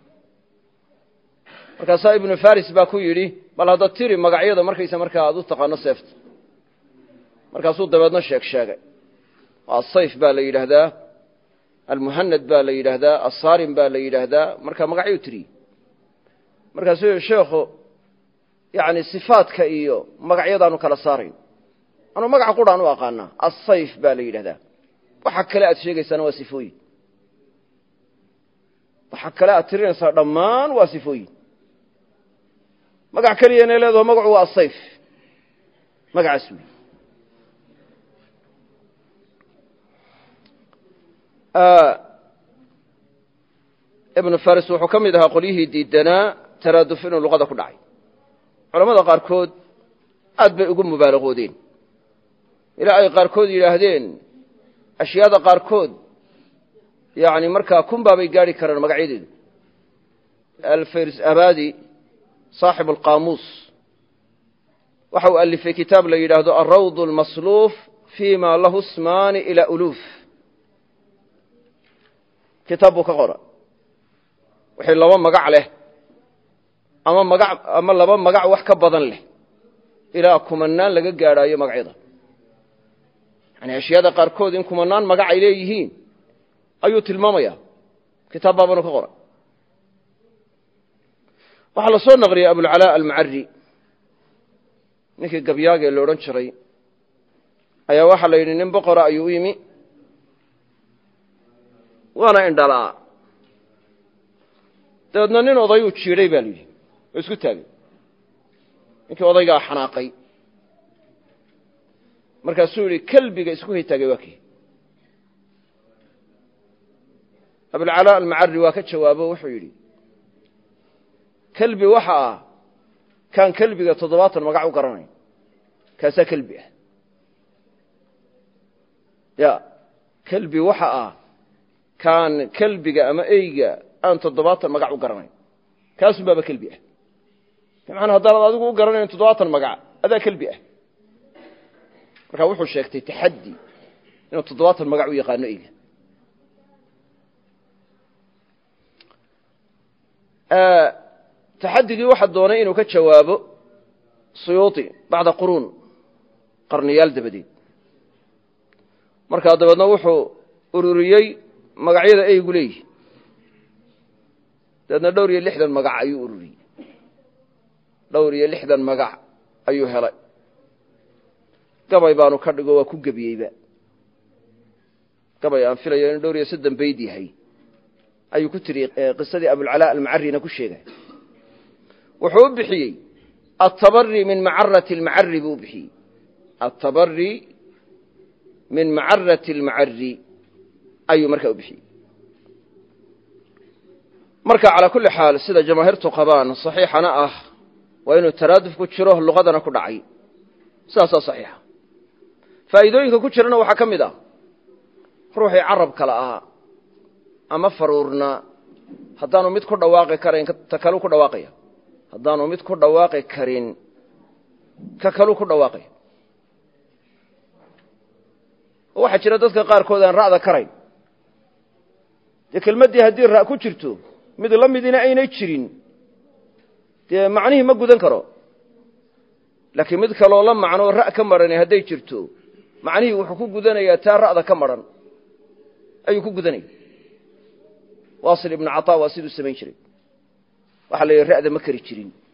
markaasaa ibnu faris baa ku yidhi bal hadda tiri magacyada markaysa markaa aad u taqaano seefta markaasuu dabeedna sheegay asayf baa la yidhaahdaa almuhanad baa la yidhaahdaa asaarim baa la yidhaahdaa markaa magacyuu tiriyey markaasuu yidhi sheekhu yani sifaadka iyo magacyadaanu kala saarayn anuu magaca quraan u aqaanaa asayf baa la yidhahdaa waxa kale aad sheegaysaana waa sifooyin waxa kale aad tirinaysaa dhammaan waa sifooyin magac keliya inay leedaho magacu waa asayf magacaas wey ibnu faris wuxuu ka mid ahaa qolyihii diidanaa taraaduf inuu luqada ku dhacay culamada qaarkood aad bay ugu mubaalaqoodeen ilaa ay qaarkood yidhaahdeen ashyaada qaarkood yani markaa kunbaabay gaadhi karaan magacyadeedu alfaris abadi صاaxiب الqاmuus waxa uu alifay kitaab la yidhaahdo الrawd الmasluuf فيma lahu smaani ilى uluf kitaab buu ka qora wixii laba magac leh ama laba magac wax ka badan leh ilaa kumanaan laga gaadhaayo magacyada yani ashyaada qaarkood in kumanaan magac ay leeyihiin ayuu tilmaamaya kitaab baabanu ka qora waxaa la soo naqliyey abulcalaa almacari ninkii gabyaagee la odhan jiray ayaa waxaa la yidhi nin boqora ayuu u yimi waana indhalaa dabeedna nin odayuu jiidhay baa la yidhi oo isku taagay ninkii odaygaa xanaaqay markaasuu yidhi kelbiga isku haytaagay waa kii abulcalaa almacari waa ka jawaabo wuxuu yidhi kelbi waxa ah kaan kelbiga 70 magac u garanay kaasaa kelbi ah ya kelbi waxa ah kaan kelbiga ama eyga aan 70 magac u garanay kaasun baaba kelbi ah macnaa haddaanad adigu u garanayn 70 magac adaa kelbi ah markaa wuxuu sheegtay taxaddi inuu 70 magac u yaqaano eyga taxadigii waxaa doonay inuu ka jawaabo suyuuطi bacda quruun qarniyaal dabadeed markaa dabeedna wuxuu ururiyey magacyada eygu leeyihi dabeedna 260 magac ayuu ururiyey 260 magac ayuu helay gabay baanu ka dhigo waa ku gebiyeyba gabay aan filayo in 260 bayd yahay ayuu ku tiri qisadii abulcalaa almacarina ku sheegay wuxuu u bixiyey aلtabari min macarati اlmacari buu u bixiyey aلtabari min macarati اlmacari ayuu markaa u bixiyey marka calaa kuli xaal sida jamaahiirtu qabaan صaxiixana ah waa inuu taraaduf ku jiro luqadana ku dhacay sidaasaa صaxiixa faa'iidooyinka ku jirana waxaa ka mid ah ruuxii carab kale ahaa ama faruurna haddaanu mid ku dhawaaqi karayn ta kalu ku dhawaaqaya haddaanu mid ku dhawaaqi karin ka kalu ku dhawaaqaya oo waxaa jira dadka qaarkood aan ra'da karayn dee kelmaddii haddii ra' ku jirto mid la midina aynay jirin dee macnihii ma gudan karo laakiin mid kaloo la macnoo ra' ka marani hadday jirto macnihii wuxuu ku gudanayaa taa ra'da ka maran ayuu ku gudanaya waasil ibnu cataa waa siduu samayn jiray waxaa la yidhi ra'da ma kari jirin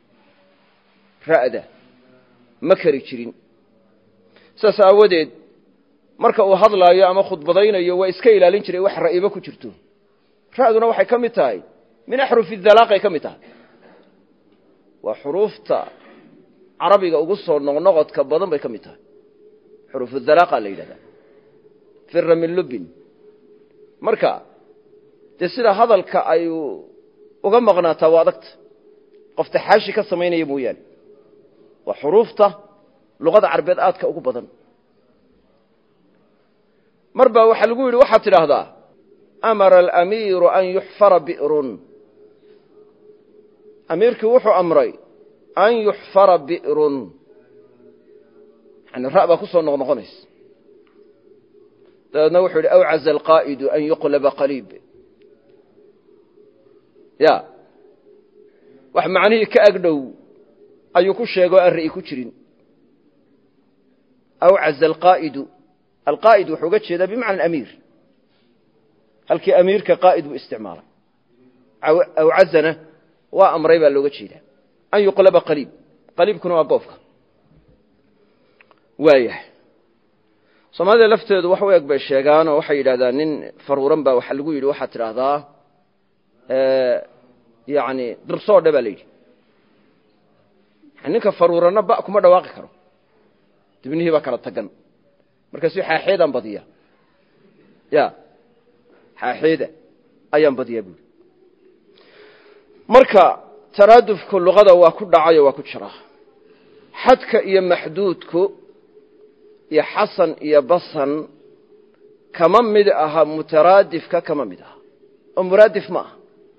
ra'da ma kari jirin saas aawadeed marka uu hadlaayo ama khudbadaynayo waa iska ilaalin jiray wax ra'ibo ku jirto ra'duna waxay ka mid tahay min axrufi dalaaqay ka mid tahay waa xuruufta carabiga ugu soo noqnoqodka badan bay ka mid tahay xuruufu dalaaqa la yidhahdaa fira min lubin marka dee sida hadalka ay uga maqnaataa waa adagta qof taxaashi ka samaynaya mooyaane waa xuruufta luqada carabeed aadka ugu badan mar baa waxaa lagu yidhi waxaad tidhaahdaa amara alamiiru an yuxfara bi'run amiirkii wuxuu amray an yuxfara bi'run yani ra' baa ku soo noqnoqonaysa dabeedna wuxuu yidhi awcaza alqaa'idu an yuqlaba qaliib ya wax macnihii ka agdhow ayuu ku sheego aan ra'i ku jirin awcaza alqaa'idu alqaa'id wuxuu uga jeedaa bimacna alamiir halkii amiirka qaa'id buu isticmaalay awcazana waa amray baa looga jeedaa an yuqlaba qaliib qaliibkuna waa goofka waayahay soomaalida lafteedu wax u eg bay sheegaan oo waxay yidhahdaan nin faruuran baa waxaa lagu yidhi waxaad tidhaahdaa yani dirsoodhe baa la yidhi ninka faruuranna ba kuma dhawaaqi karo dibnihii baa kala tagan markaasuu xaaxeedaan badiya ya xaaxeeda ayaan badiyaa buuri marka taraadufku luqada waa ku dhacayo waa ku jiraa xadka iyo maxduudku iyo xasan iyo basan kama mid aha mutaraadifka kama mid aha oo muraadif ma aha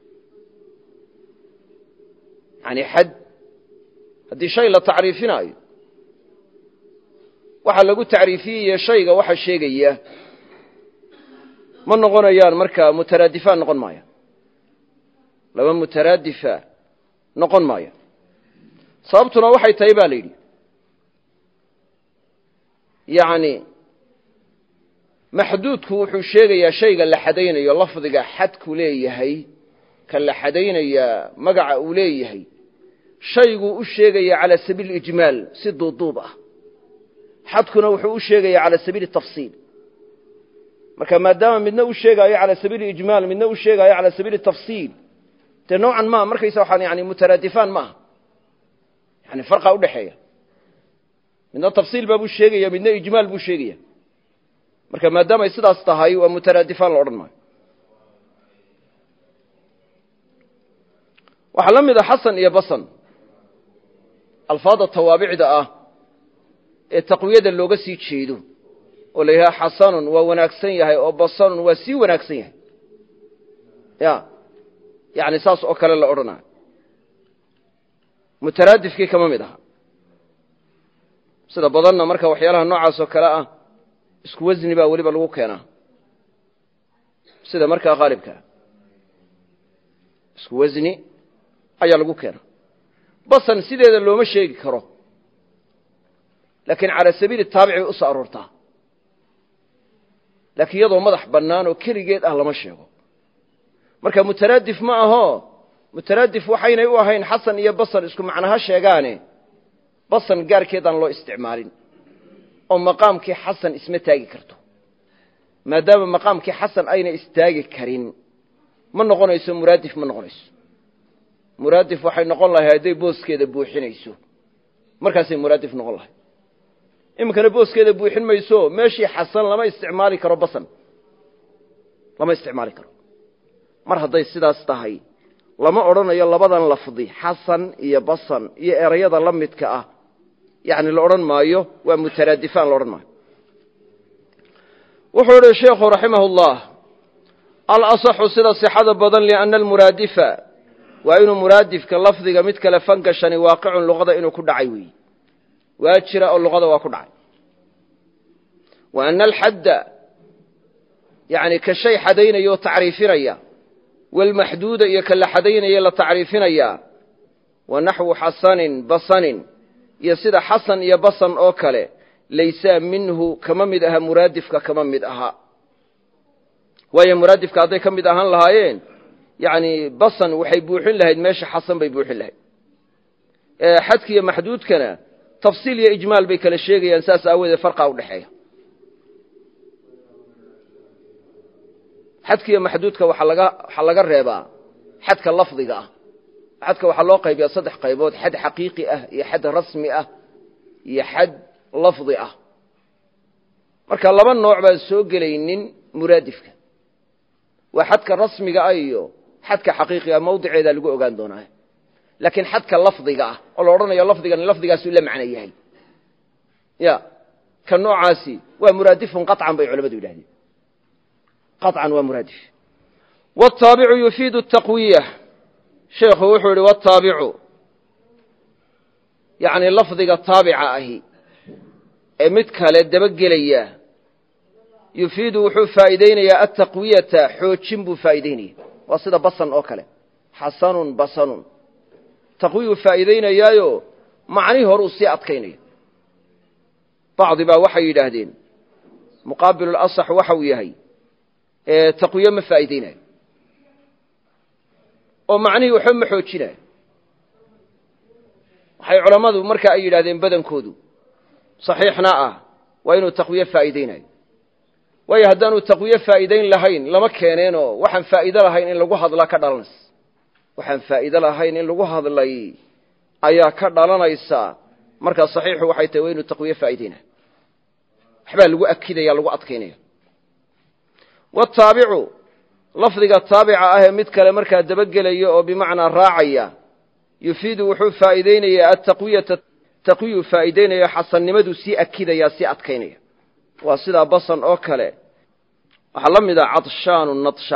yani xad haddii shay la tacriifinaayo waxa lagu tacriifiyeye shayga waxa sheegaya ma noqonayaan marka mutaraadifaan noqon maaya laba mutaraadifa noqon maaya sababtuna waxay tahay baa la yidhi yani maxduudku wuxuu sheegayaa shayga la xadaynayo lafdiga xadku leeyahay ka la xadaynayaa magaca uu leeyahay shayguu u sheegaya cala sabiil ijmaal si duuduub ah xadkuna wuxuu u sheegaya cala sabiili tafsiil marka maadaama midna u sheegaayo cala sabiili ijmaal midna u sheegaayo cala sabiili tafsiil dee noocan maa markaysa waxaan yani mutaraadifaan maaha yani farqa udhaxeeya midna tafsiil baa buu sheegaya midna ijmaal buu sheegaya marka maadaamay sidaas tahay waa mutaraadifaan la odhan maayo waxaa la mid a xasan iyo basan alfaada tawaabicda ah ee taqwiyada looga sii jeedo oo la yidhaha xasanun waa wanaagsan yahay oo basanun waa sii wanaagsan yahay ya yani saas oo kale la odhanayo mutaraadifkii kama mid aha sida badanna marka waxyaalaha noocaas oo kale ah isku wasni baa weliba lagu keenaa sida markaa qaalibkaa isku wasni ayaa lagu keenaa basan sideeda looma sheegi karo laakiin cala sabiili taabici bay u soo aroortaa laakiin iyadoo madax bannaan oo keligeed ah lama sheego marka mutaraadif ma aho mutaraadif waxaynay u ahayn xasan iyo basan isku macnaha sheegaane basan gaarkeedaan loo isticmaalin oo maqaamkii xasan isma taagi karto maadaama maqaamkii xasan ayna istaagi karin ma noqonayso muraadif ma noqonayso muraadif waxay noqon lahay hadday booskeeda buuxinayso markaasay muraadif noqon lahay iminkana booskeeda buuxin mayso meeshii xasan lama isticmaali karo basan lama isticmaali karo mar hadday sidaas tahay lama odhanayo labadan lafdi xasan iyo basan iyo erayada la midka ah yani la odhan maayo waa mutaraadifaan la odhan maayo wuxuu ihi sheekhu raximahullah alasaxu sida sixada badan liana almuraadifa waa inuu muraadifka lafdiga mid kale fangashani waaqicun luqada inuu ku dhacay weeyi waa jira oo luqada waa ku dhacay wa ana alxadda yani ka shay xadaynaya oo tacriifinaya walmaxduuda iyo ka la xadaynaya la tacriifinaya wa naxwu xasanin basanin iyo sida xasan iyo basan oo kale laysaa minhu kama mid aha muraadifka kama mid aha waayo muraadifka hadday ka mid ahaan lahaayeen yani basan waxay buuxin lahayd meesha xasan bay buuxin lahayd xadkiiyo maxduudkana tafsiil iyo ijmaal bay kala sheegayaan saas aawadeed farqa u dhaxeeya xadkiiyo maxduudka waxa laga reebaa xadka lafdiga ah xadka waxa loo qaybiyaa 3 qaybood xad xaqiiqi ah iyo xad rasmi ah iyo xad lafdi ah marka laba nooc baan soo gelaynin muraadifka waa xadka rasmiga ah iyo xadka xaqiiqiga mawdiceeda lagu ogaan doonaa laakiin xadka lafdiga ah oo la oranayo lafdigaas uu la macna yahay ya ka noocaasi waa muraadifun qat'an bay culimadu yiraahdeen qat'an waa muraadif والتابع يفيد التقوية شيخ وحوري والتابع يعني لفظك التابع أهي متكال الدبقلية يفيد وحو فائدين يا التقوية حوشن بفائدين وصد بصن أوكله حسن بصن تقوي فائدين يايو معنيه رؤسي أتكيني بعض با وحي لهدين مقابل الأصح وحويهي تقوية مفائدين oo macnihii waxa ma xoojinaa waxay culimadu marka ay yiraahdeen badankoodu saxiixna ah waa inuu taqwiye faa'iideeynay way haddaanu taqwiye faa'iideyn lahayn lama keeneeno waxaan faa'iido lahayn in lagu hadla ka dhalanas waxaan faa'iido lahayn in lagu hadlay ayaa ka dhalanaysa marka saxiixu waxay tahay inuu taqwiye faa'iideynay waxba lagu akidaya lagu adkeynaya wataabicu lafdiga taabica ah mid kale marka dabagelayo oo bimaana raacaya yufiidu wuxuu faa'iideynaya at-taqwiyata taqwiyu faa'iideynaya xasannimadu si akidaya si adkeynaya waa sida basan oo kale waxa la mid ah adshaanu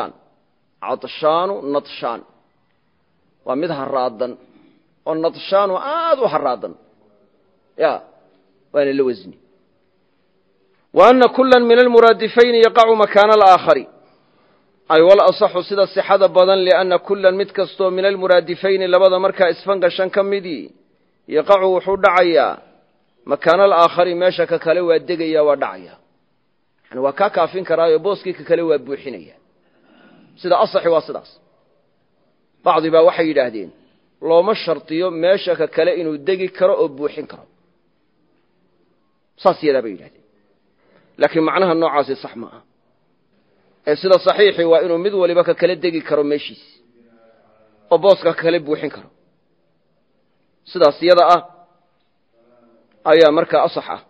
nadshaan waa mid haraadan oo nadshaanu aad u haraadan ya waana la wasni wa anna kullan min al-muradifayn yaqa'u makana al-akhari ay wal asaxu sida sixada badan lianna kullan mid kasto min al-muradifayn labada marka isfangashan kamidi yaqa'u wuxuu dhacaya makana al-akhari meesha ka kale waa degaya waa dhacaya yani waa ka kaafin karaayo booskii ka kale waa buuxinaya sida asaxi waa sidaas baadhi ba waxay yiraahdeen looma shartiyo meesha ka kale inuu degi karo oo buuxin karo saasiyada bay yiraahdeen laakiin macnaha noocaasi sax ma ah sida saxiixi waa inuu mid waliba ka kala degi karo meeshiis oo booska kale buuxin karo sidaas iyada ah ayaa marka asax ah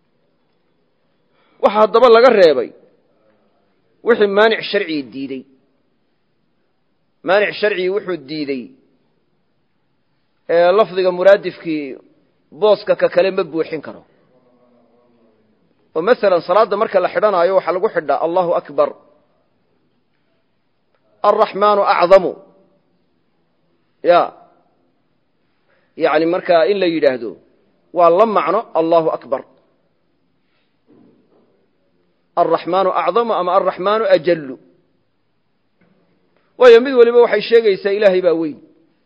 waxa hadaba laga reebay wixii maanic sharci diiday maanic sharci wuxuu diiday lafdiga muraadifkii booska ka kale ma buuxin karo oo mesela salaada marka la xidhanayo waxa lagu xidhaa Allahu akbar الرحمن أعظم يعني مركا إن لا يجاهدوا والله معنى الله أكبر الرحمن أعظم أما الرحمن أجل ويمد ولما وحي الشيء يسا إلهي باوين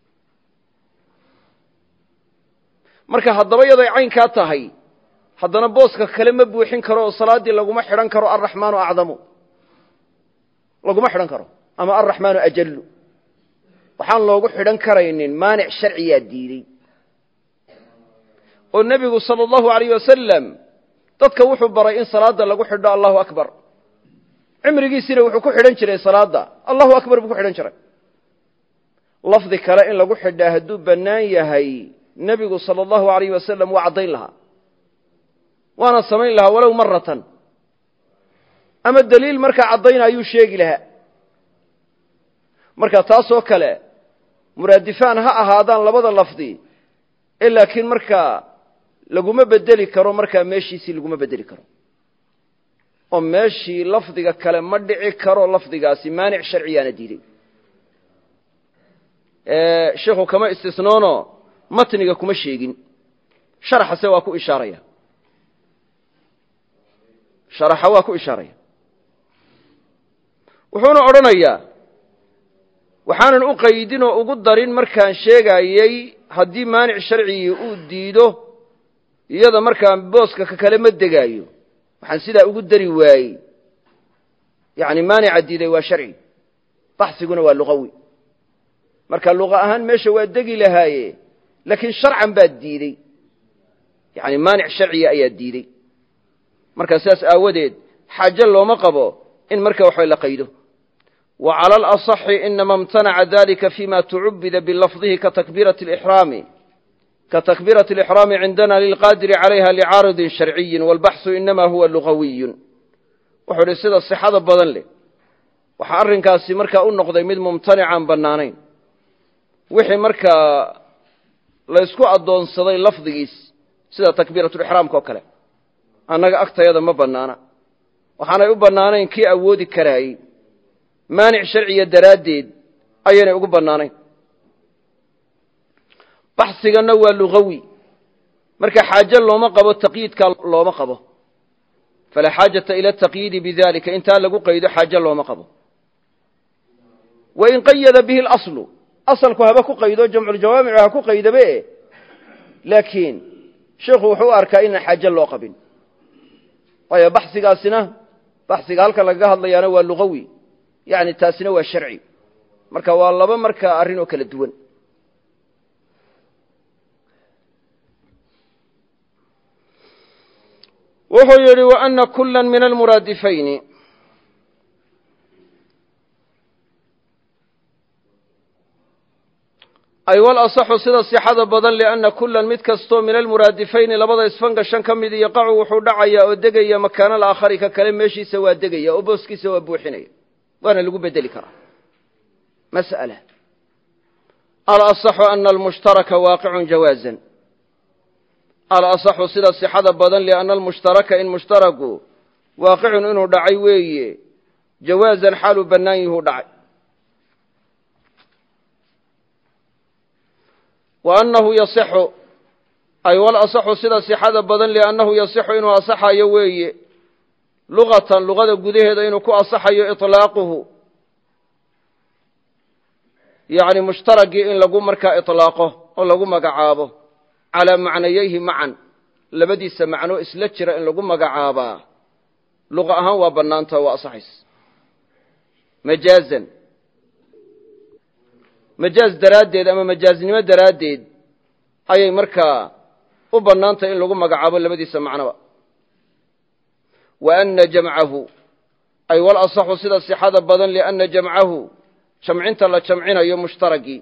مركا هدبا يضي عين كاتاهي هدنا بوسك كلمة بوحين كرو صلاة دي لغو محران كرو الرحمن أعظم لغو محران كرو ama arraxmaanu ajallu waxaan loogu xidhan karaynin maanic sharciya diiday oo nabigu sallallahu alayhi wasallam dadka wuxuu baray in salaada lagu xidho Allahu akbar cimrigiisina wuxuu ku xidhan jiray salaada Allahu akbar buu ku xidhan jiray lafdi kale in lagu xidhaa haduu banaan yahay nabigu sallallahu alayhi wasallam waa cadeyn laha waana samayn laha walaw maratan ama daliil marka cadeyn ayuu sheegi lahaa marka taas oo kale muraadifaan ha ahaadaan labada lafdi laakiin marka laguma bedeli karo marka meeshiisi laguma bedeli karo oo meeshii lafdiga kale ma dhici karo lafdigaasi maanic sharciyaana diiday sheekhu kama istisnoono matniga kuma sheegin sharaxa waa ku ishaaraya wuxuuna odhanayaa waxaanan u qaydin oo ugu darin markaan sheegayay haddii maanic sharcigii uu diido iyada markaan booska ka kale ma degaayo waxaan sidaa ugu dari waayey yani maanica diiday waa sharci baxsiguna waa luqawi marka luqa ahaan meesha waa degi lahaaye laakiin sharcan baa diidey yani maanic sharciya ayaa diidey markaa sidaas aawadeed xaaje looma qabo in marka waxba la qaydo wa cala alasaxi inama imtanaca dalika fima tucubida bilafdihi katakbiirati alixraami cindana lilqaadiri calayha licaaridin sharciyin walbaxsu inama huwa lugawiyun wuxuu idhi sida sixada badan leh waxaa arrinkaasi markaa u noqday mid mumtanicaan bannaanayn wixii markaa la ysku addoonsaday lafdigiis sida takbiiratulixraamka oo kale annaga agtayada ma bannaana waxaanay u bannaanayn kii awoodi karaayey maanic sharciya daraaddeed ayaynay ugu bannaanayn baxsigana waa lugawi marka xaaje looma qabo taqyiidkaa looma qabo falaa xaajata ila taqyiidi bidalika intaa lagu qaydo xaaje looma qabo wain qayada bihi اlaslu asalku haba ku qaydo jamculjawaamicu ha ku qaydabe laakiin sheikhu wuxuu u arkaa inaan xaaje loo qabin waayo baxiga halkan lagaga hadlayaana waa lugawi yani taasina waa sharci marka waa laba markaa arrin oo kala duwan wuxuu yidhi وأna kula min almuraadifayni ay walaصxu sida sixada badan liأnna kula mid kastoo min almuraadifayni labada isfangashan ka mid yaqacu wuxuu dhacayaa oo degaya makaana alaakhari ka kale meeshiisa waa degaya oo booskiisa waa buuxinaya waana lagu bedeli karaa masألة alaصxu ana almushtaraka waaqicun jawaazan alaصxu sida sixada badan liأnna almushtaraka in mushtaraku waaqicun inuu dhacay weeye jawaazan xaaluu bannaan yihuu dhacay وأنhu yaصxu ay walaصxu sida sixada badan liأnnahu yaصxu inuu asaxayo weeye lugatan lugada gudaheeda inuu ku asaxayo iطlaaquhu yani mushtaragii in lagu markaa iطlaaqo oo lagu magacaabo calىa macnayayhi macan labadiisa macno isla jira in lagu magacaabaa luqa ahaan waa bannaanta waa asaxays majaazan majaaz daraaddeed ama majaaznimo daraaddeed ayay markaa u bannaantahay in lagu magacaabo labadiisa macnoba wa anna jamcahu ay walaصxu sida sixada badan liأnna jamcahu jamcinta la jamcinayo mushtaragii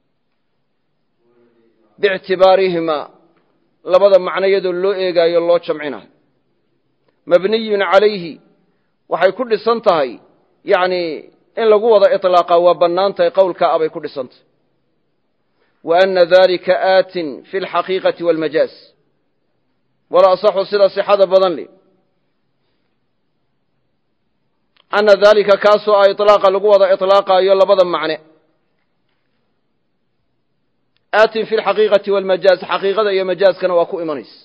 biictibaarihimaa labada macno iyadoo loo eegaayo loo jamcinayo mabniyun calayhi waxay ku dhisan tahay yani in lagu wada iطlaaqa waa bannaan tahay qowlkaa abay ku dhisantahy wa ana dalika aatin fi اlxaqiiqati wاlmajaaz walaصxu sida sixada badan le ana dalika kaasoo ah iطlaaqa lagu wada iطlaaqaayo labada macne aatin fi اlxaqiiqati wاlmajaaz xaqiiqada iyo majaaskana waa ku imanaysa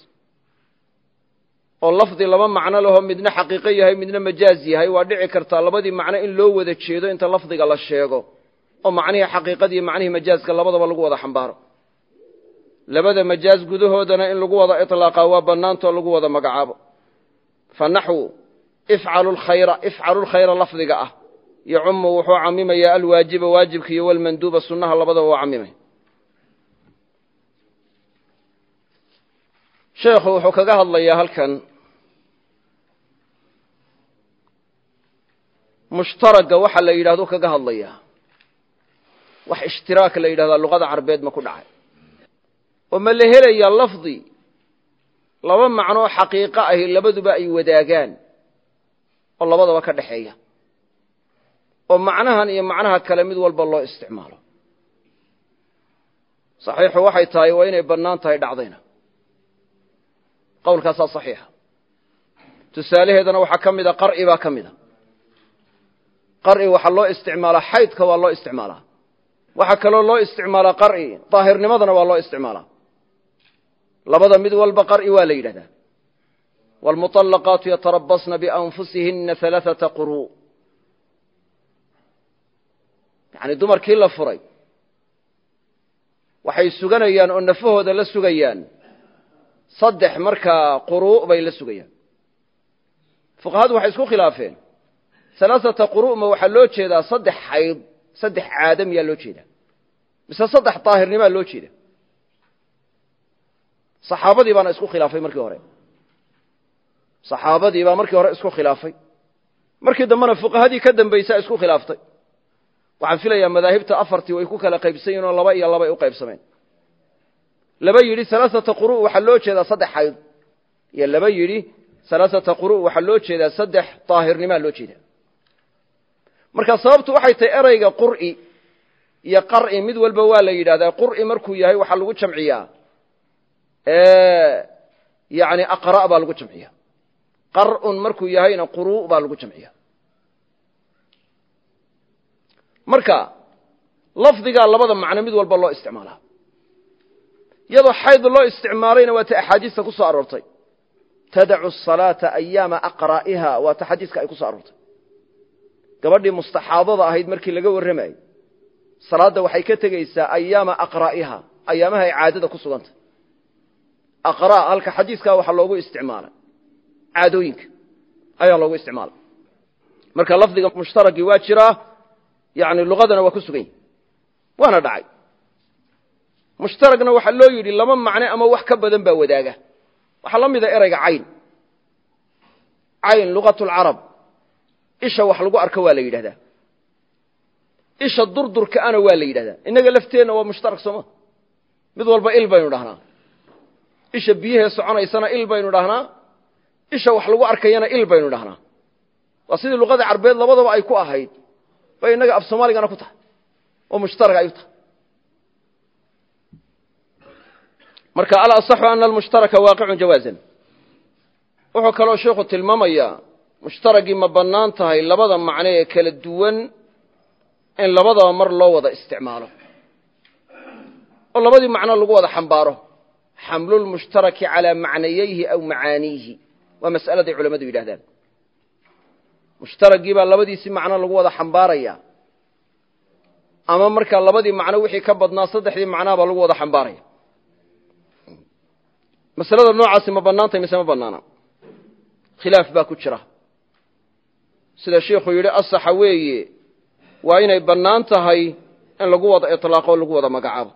oo lafdi laba macno lahoo midna xaqiiqo yahay midna majaaz yahay waa dhici kartaa labadii macno in loo wada jeedo inta lafdiga la sheego oo macnihii xaqiiqada iyo macnihii majaazka labadaba lagu wada xambaaro labada majaaz gudahoodana in lagu wada iطlaaqa waa bannaantoo lagu wada magacaabo fanaxwu ifcalu lkhayra lafdiga ah yacumu wuxuu camimayaa alwaajiba waajibka iyo walmanduuba sunnaha labadaba waa camimay sheekhu wuxuu kaga hadlayaa halkan mushtaraga waxa la yidhahdo kaga hadlayaa wax ishtiraak la yidhahdaa luqada carbeed ma ku dhacay oo ma la helayaa lafdi laba macnoo xaqiiqo ahi labaduba ay wadaagaan oo labadaba ka dhaxeeya oo macnahan iyo macnaha kale mid walba loo isticmaalo saxiixu waxay tahay waa inay bannaan tahay dhacdayna qowlkaasaa saxiixa tusaalaheedana waxaa ka mida qar'i baa ka mida qar'i waxaa loo isticmaalaa xaydka waa loo isticmaalaa waxaa kaloo loo isticmaalaa qar'i daahirnimadana waa loo isticmaalaa labada mid walba qar'i waa la yidhahdaa waalmuطallaqaatu yatarabasna bianfusihina alaaثata quruu yani dumarkii la furay waxay suganayaan oo nafahooda la sugayaan 3 markaa quruu bay la sugayaan fuqahadu waxay isku khilaafeen 3 quruu ma waxaa loo jeedaa 3 xayd 3 caada miyaa loo jeedaa mise 3 daahirnimaa loo jeeda saxaabadii baana isku khilaafay markii hore saxaabadii baa markii hore isku khilaafay markii dambana fuqahadii ka dambaysa isku khilaaftay waxaan filayaa madaahibta afartii way ku kala qaybsan yihiin oo laba iyo laba ay u qaybsameen laba yidhi alaaata quru' waxaa loo jeedaa saddex xayd iyo laba yidhi alaaata quru' waxaa loo jeedaa saddex daahirnimaa loo jeedaa marka sababtu waxay tahay erayga qur'i iyo qar'i mid walba waa la yidhahdaa qur'i markuu yahay waxaa lagu jamciyaa yani aqra' baa lagu jamciya qar'un markuu yahayna quru' baa lagu jamciya marka lafdigaa labada macno mid walba loo isticmaalaa iyadoo xayd loo isticmaalayna waa ta axaadiista ku soo aroortay tadacu الصalaata ayaama aqra'iha waa ta xadiiska ay ku soo aroortay gabadhii mustaxaadada ahayd markii laga warramayey salaadda waxay ka tegaysaa ayaama aqra'iha ayaamaha ay caadada ku sugantay aqra' halka xadiiskaa waxaa loogu isticmaalay caadooyinka ayaa loogu isticmaalay marka lafdiga mushtaragii waa jiraa yani luqadana waa ku sugan yahi waana dhacay mushtaragna waxaa loo yidhi laba macne ama wax ka badan baa wadaaga waxaa la mida erayga cayn cayn luqatu lcarab isha wax lagu arko waa la yidhahdaa isha durdurka ana waa la yidhahdaa innaga lafteenna waa mushtarak sooma mid walba il baynu dhahnaa isha biyahee soconaysana il baynu dhahnaa isha wax lagu arkayana il baynu dhahnaa waa sidii luqada carbeed labadaba ay ku ahayd bay innaga af soomaaligana ku tahay oo mushtarak ay u tahay marka alaصxu ana almushtaraka waaqicun jawaazan wuxuu kaloo sheikhu tilmaamayaa mushtaragii ma bannaan tahay labada macno ee kala duwan in labadaba mar loo wada isticmaalo oo labadii macno lagu wada xambaaro xamlu lmushtaraki calaa macnayayhi aw macaaniihi waa mas'aladay culammadu yidhahdaan mushtaragii baa labadiisii macno lagu wada xambaaraya ama markaa labadii macno wixii ka badnaa saddexdii macnaha baa lagu wada xambaaraya masalada noocaasi ma bannaantay mise ma bannaana khilaaf baa ku jira sida sheikhu yidhi asaxa weeye waa inay bannaan tahay in lagu wada iطlaaqo o lagu wada magacaabo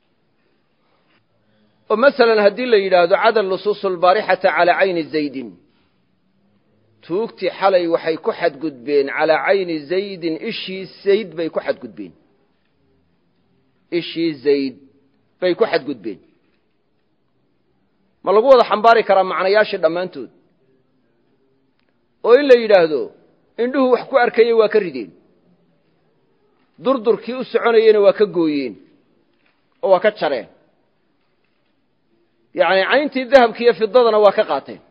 oo masalan haddii la yidhaahdo cada lusuusu lbaarixata calaa cayni zaydin tuugtii xalay waxay ku xadgudbeen calaa cayni zaydin ishii zayd bay ku xadgudbeen ishii zayd bay ku xadgudbeen ma lagu wada xambaari karaa macnayaashii dhammaantood oo in la yidhaahdo indhuhu wax ku arkayey waa ka rideen durdurkii u soconayeyna waa ka gooyeen oo waa ka jareen yacni cayntii dahabki iyo fidadana waa ka qaateen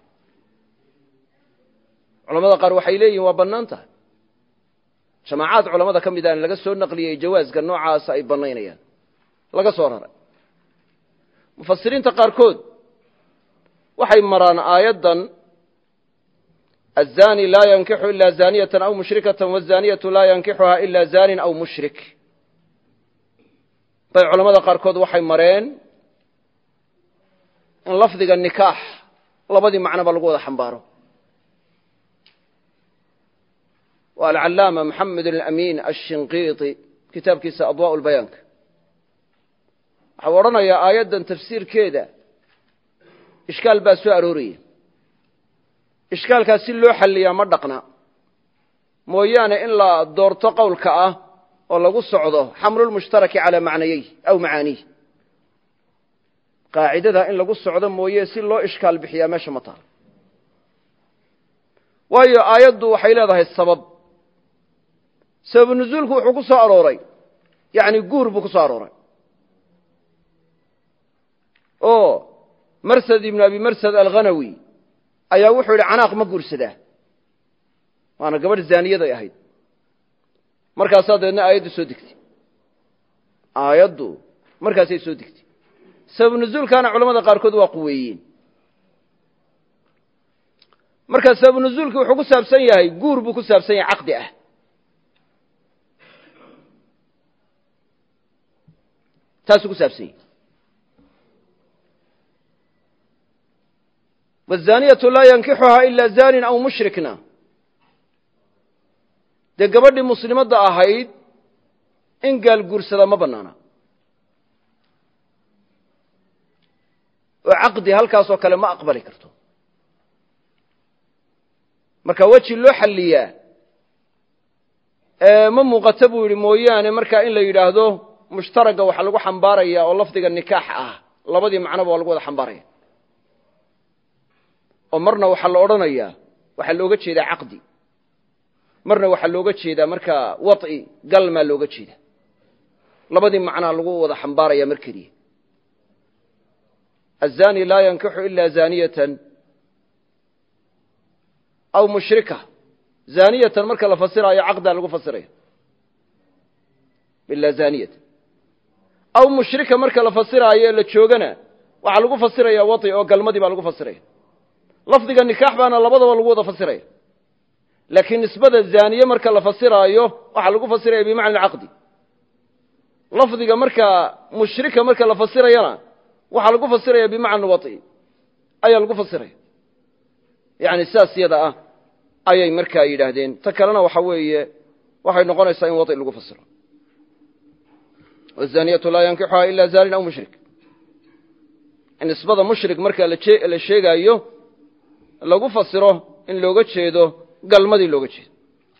culamada qaar waxay leeyihin waa bannaan tahay jamaacaad culamada ka mid ahna laga soo naqliyey jawaaska noocaasa ay bannaynayaan laga soo raray mufasiriinta qaarkood waxay maraan aayaddan الزاني laa yankixu ila زانية أو mushrikaة والزانية laa yankixuha ila زanin أو mushrik bay culamada qaarkood waxay mareen in lafdiga nikaax labadii macnoba lagu wada xambaaro waa alcalaama maxamed الأmin الshinqiiطi kitaabkiisa adواء الbayaanka waxau odhanayaa aayaddan tafsiirkeeda ishkaal baa soo arooraya ishkaalkaas si loo xalliyaa ma dhaqna mooyaane in la doorto qowlka ah oo lagu socdo xamlulmushtaraki calaa macnayey aw macaaniih qaacidada in lagu socdo mooye si loo ishkaal bixiyaa meesha ma taal waayo aayaddu waxay leedahay sabab sababu nuzuulku wuxuu ku soo arooray yacni guur buu ku soo arooray oo marsad ibnu abi marsad alghanawi ayaa wuxuu yidhi canaaq ma guursadaa waana gabadh zaaniyaday ahayd markaasaa dabeedna aayaddu soo degtay aayaddu markaasay soo degtay sabab nuzuulkaana culamada qaarkood waa quweeyeen markaa sabab nuzuulki wuxuu ku saabsan yahay guur buu ku saabsan yahay caqdi ah taasuu ku saabsan yahay wazaniyatu laa yankixuhaa ila zanin aw mushrikna dee gabadhii muslimadda ahayd in gaal guursada ma bannaana oo caqdi halkaasoo kale ma aqbali karto marka weji loo xalliyaa ma muuqato buu yidhi mooyaane markaa in la yidhaahdo mushtaraga waxaa lagu xambaaraya oo lafdiga nikaax ah labadii macnoba waa lagu wada xambaaraya oo marna waxaa la odhanayaa waxaa looga jeedaa caqdi marna waxaa looga jeedaa markaa waط'i galmaa looga jeeda labadii macnaa lagu wada xambaaraya mar keliya الزاني لا ينكح إلا زانية أو مشركة زانية marka la fasiraayo caqdaa lagu fasiraya إلا زانية أو مشhrika marka la fasiraayo la joogana waxaa lagu fasiraya waطi oo galmadii baa lagu fasiraya lafdiga nikaax baana labadaba lagu wada fasiraya laakiin nisbada zaaniye marka la fasiraayo waxaa lagu fasiraya bimacna caqdi lafdiga marka mushrika marka la fasirayana waxaa lagu fasiraya bimacna waطi ayaa lagu fasiraya yani sidaas yada ah ayay markaa yidhaahdeen ta kalena waxa weeye waxay noqonaysaa in waطi lagu fasiro والزانية laa yankixuha ila zaanin aw mushrik nisbada mushrik marka la sheegaayo lagu fasiro in looga jeedo galmadii looga jeedo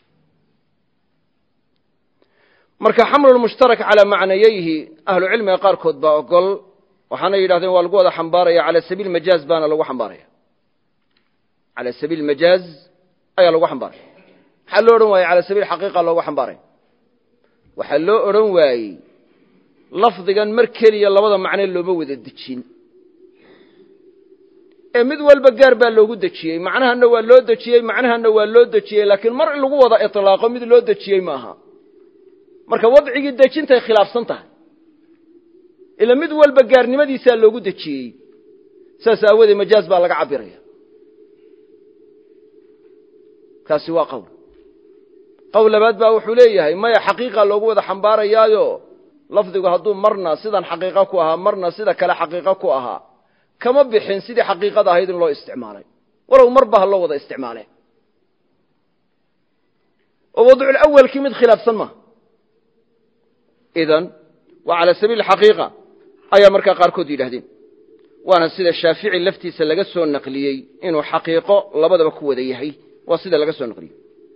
marka xamlu mushtarak calaa macnayayhi ahlu cilmiga qaarkood baa ogol waxaana yidhahdeen waa lagu wada xambaaraya cala sabiil majaaz baana lagu xambaaraya cala sabiil majaaz ayaa lagu xambaaraya maxaa loo odhan waayey cala sabiil xaqiiqa loogu xambaaraya waxaa loo odhan waayey lafdigan mar keliya labada macne looma wada dejin ee mid walba gaar baa loogu dejiyey macnahana waa loo dejiyey macnahana waa loo dejiyey laakiin mar in lagu wada iطlaaqo mid loo dejiyey maaha marka wadcigii dejintay khilaafsan tahay ila mid walba gaarnimadiisaa loogu dejiyey saas aawadee majaaz baa laga cabiraya kaasi waa qowl labaad baa wuxuu leeyahay maya xaqiiqa loogu wada xambaarayaayo lafdigu hadduu marna sidan xaqiiqa ku ahaa marna sida kale xaqiiqa ku ahaa kama bixin sidii xaqiiqada ahayd in loo isticmaalay walow marba ha loo wada isticmaale oo wadculawalkii mid khilaafsan maha idan waa cala sabiil xaqiiqa ayaa markaa qaarkood yidhahdeen waana sida shaafici laftiisa laga soo naqliyey inuu xaqiiqo labadaba ku wada yahay waa sida laga soo naqliyey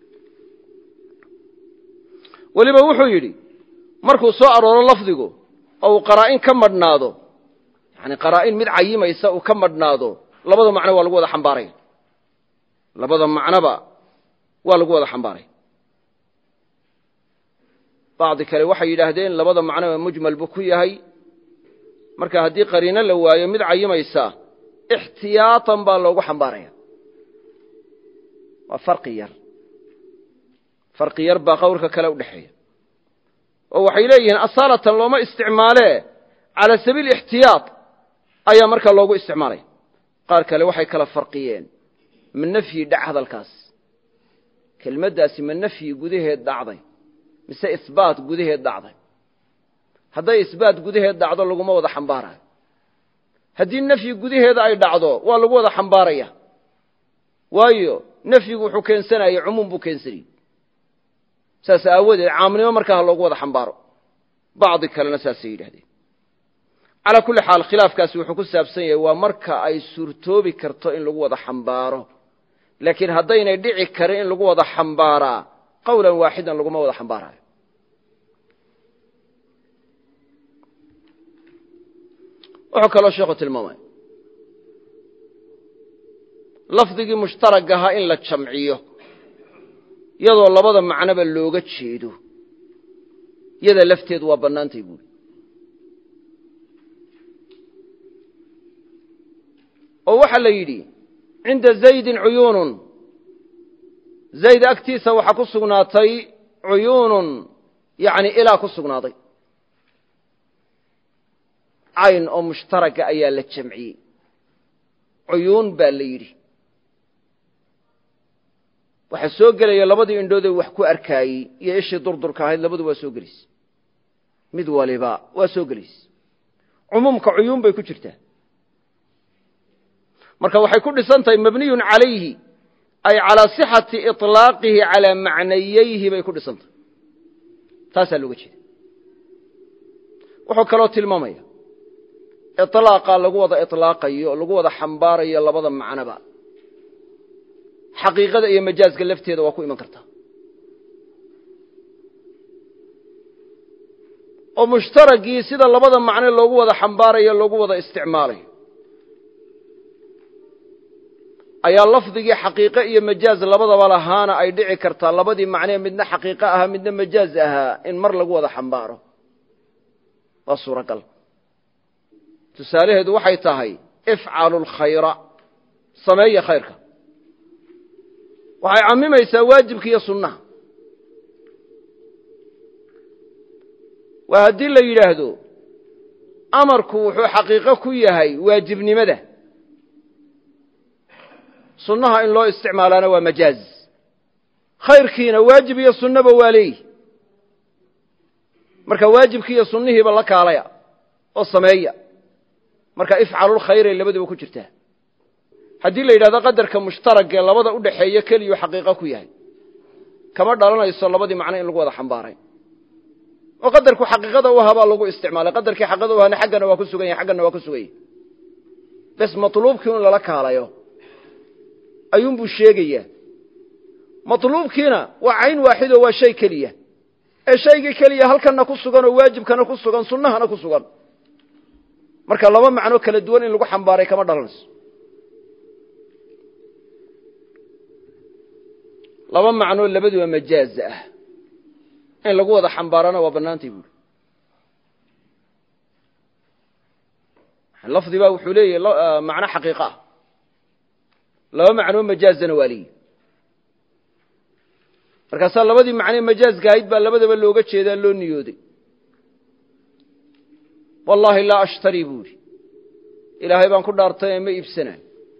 weliba wuxuu yidhi markuu soo arooro lafdigu oo uu qaraa'in ka madhnaado yani qaraa'in mid cayimaysa uu ka madhnaado labada macno waa lagu wada xambaaraya labada macnoba waa lagu wada xambaaraya bacdi kale waxay yidhaahdeen labada macnoba mujmal buu ku yahay marka haddii qariino la waayo mid cayimaysa ixtiyaatan baa loogu xambaaraya waa farqi yar baa qowlka kale u dhexeeya oo waxay leeyihiin asaalatan looma isticmaalee cala sabiil ixtiyaad ayaa markaa loogu isticmaalaya qaar kale waxay kala farqiyeen ma nafyi dhac hadalkaas kelmaddaasi ma nafyi gudaheed dhacday mise isbaat gudaheed dhacday hadday isbaat gudaheed dhacdo laguma wada xambaarayo haddii nafyi gudaheeda ay dhacdo waa lagu wada xambaaraya waayo nafyigu wuxuu keensanayay cumuum buu keensanayey saas aawadeed caamnimo markaa ha loogu wada xambaaro bacdi kalena saasay yidhahdeen calaa kulli xaal khilaafkaasi wuxuu ku saabsan yahay waa marka ay suurtoobi karto in lagu wada xambaaro laakiin haddaynay dhici karin in lagu wada xambaaraa qowlan waaxidan laguma wada xambaarayo wuxuu kaloo sheekhu tilmaamaya lafdigii mushtarag ahaa in la jamciyo iyadoo labada macnoba looga jeedo yada lafteedu waa bannaantay buuri oo waxaa la yidhi cinda zaydin cuyuunun zayd agtiisa waxaa ku sugnaatay cuyuunun yani ilaa ku sugnaaday cayn oo mushtaraga ayaa la jamciyey cuyuun baa la yidhi waxaa soo gelaya labadii indhoodee wax ku arkaayey iyo ishii durdurka ahayd labadu waa soo gelayse mid waliba waa soo gelayse cumuumka cuyuun bay ku jirtaa marka waxay ku dhisan tahay mabniyun calayhi ay calaa sixati iطlaaqihi calaa macnayayhi bay ku dhisan tahay taasaa looga jeeda wuxuu kaloo tilmaamaya iطlaaqa lagu wada iطlaaqayo lagu wada xambaarayo labada macnoba xaqiiqada iyo majaazka lafteeda waa ku iman kartaa oo mushtaragii sida labada macno loogu wada xambaarayo loogu wada isticmaalayo ayaa lafdigii xaqiiqo iyo majaaz labadaba lahaana ay dhici kartaa labadii macnee midna xaqiiqo ahaa midna majaaz ahaa in mar lagu wada xambaaro waa suuragal tusaalaheedu waxay tahay ifcalu lkhayra sameeya khayrka waxay camimaysaa waajibka iyo sunnaha waa haddii la yidhaahdo amarku wuxuu xaqiiqo ku yahay waajibnimada sunnaha in loo isticmaalaana waa majaaz khayrkiina waajib iyo sunnaba waa leeyihi marka waajibkii iyo sunnihiiba la kaalaya oo sameeya marka ifcalu lkhayray labaduba ku jirtaa haddii la yidhahdo qadarka mushtaragee labada u dhaxeeya keliyuu xaqiiqo ku yahay kama dhalanayso labadii macno in lagu wada xambaaray oo qadarku xaqiiqada u ahaa baa lagu isticmaalay qadarkii xaqiiqada u ahaana xaggana waa ku sugan yahay xaggana waa ku sugan yahay bas matluubkii in lala kaalayo ayuunbuu sheegayaa matluubkiina waa cayn waaxido waa shay keliya ee shaygii keliya halkana ku sugan oo waajibkana ku sugan sunnahana ku sugan marka laba macno kala duwan in lagu xambaaray kama dhalanayso laba macno labaduba majaaz ah in lagu wada xambaarana waa bannaantay buuri lafdi baa wuxuu leeyahay macno xaqiiqa ah laba macnoo majaazana waa leeyihi markaasaa labadii macnee majaazka ahayd baa labadaba looga jeedaa loo niyooday wallaahi laa ashtarii buuri ilaahay baan ku dhaartay ee ma iibsanaayo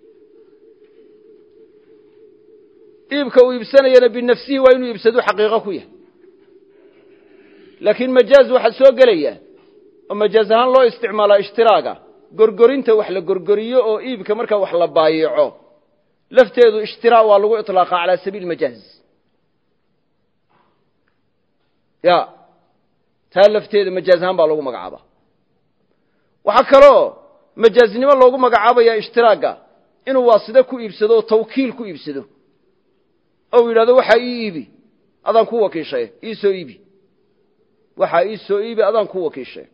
iibka uu iibsanayana binafsihi waa inuu iibsado xaqiiqo ku yahay laakiin majaaz waxaa soo gelaya oo majaaz ahaan loo isticmaalaa ishtiraaga gorgorinta wax la gorgoriyo oo iibka markaa wax la baayico lafteedu ishtiraa waa lagu iطlaaqa calaa sabiil majaaz ya taa lafteeda majaaz ahaan baa lagu magacaaba waxaa kaloo majaaznimo loogu magacaabaya ishtiraaga inuu waasida ku iibsado oo tawkiil ku iibsado oo yidhahdo waxaa ii iibi adaan ku wakiishay ii soo iibi waxaa ii soo iibi adaan ku wakiishay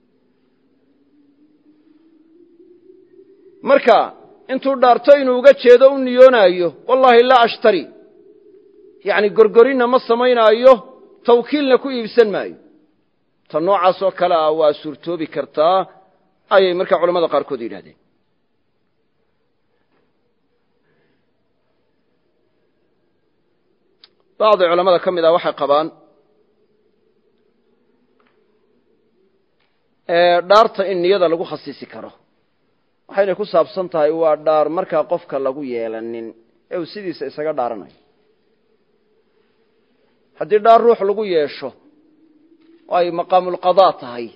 marka intuu dhaarto inuu uga jeedo u niyoonaayo wallaahi laa ashtari yacni gorgorinna ma samaynaayo tawkiilna ku iibsan maayo ta noocaas oo kale ah waa suurtoobi kartaa ayay markaa culamada qaarkood yidhahdeen bacdi culamada ka mid ah waxay qabaan dhaarta in niyada lagu khasisi karo waxayna ku saabsan tahay waa dhaar markaa qofka lagu yeelanin ee uu sidiisa isaga dhaaranayo haddii dhaar ruux lagu yeesho oo ay maqaamulqadaa tahay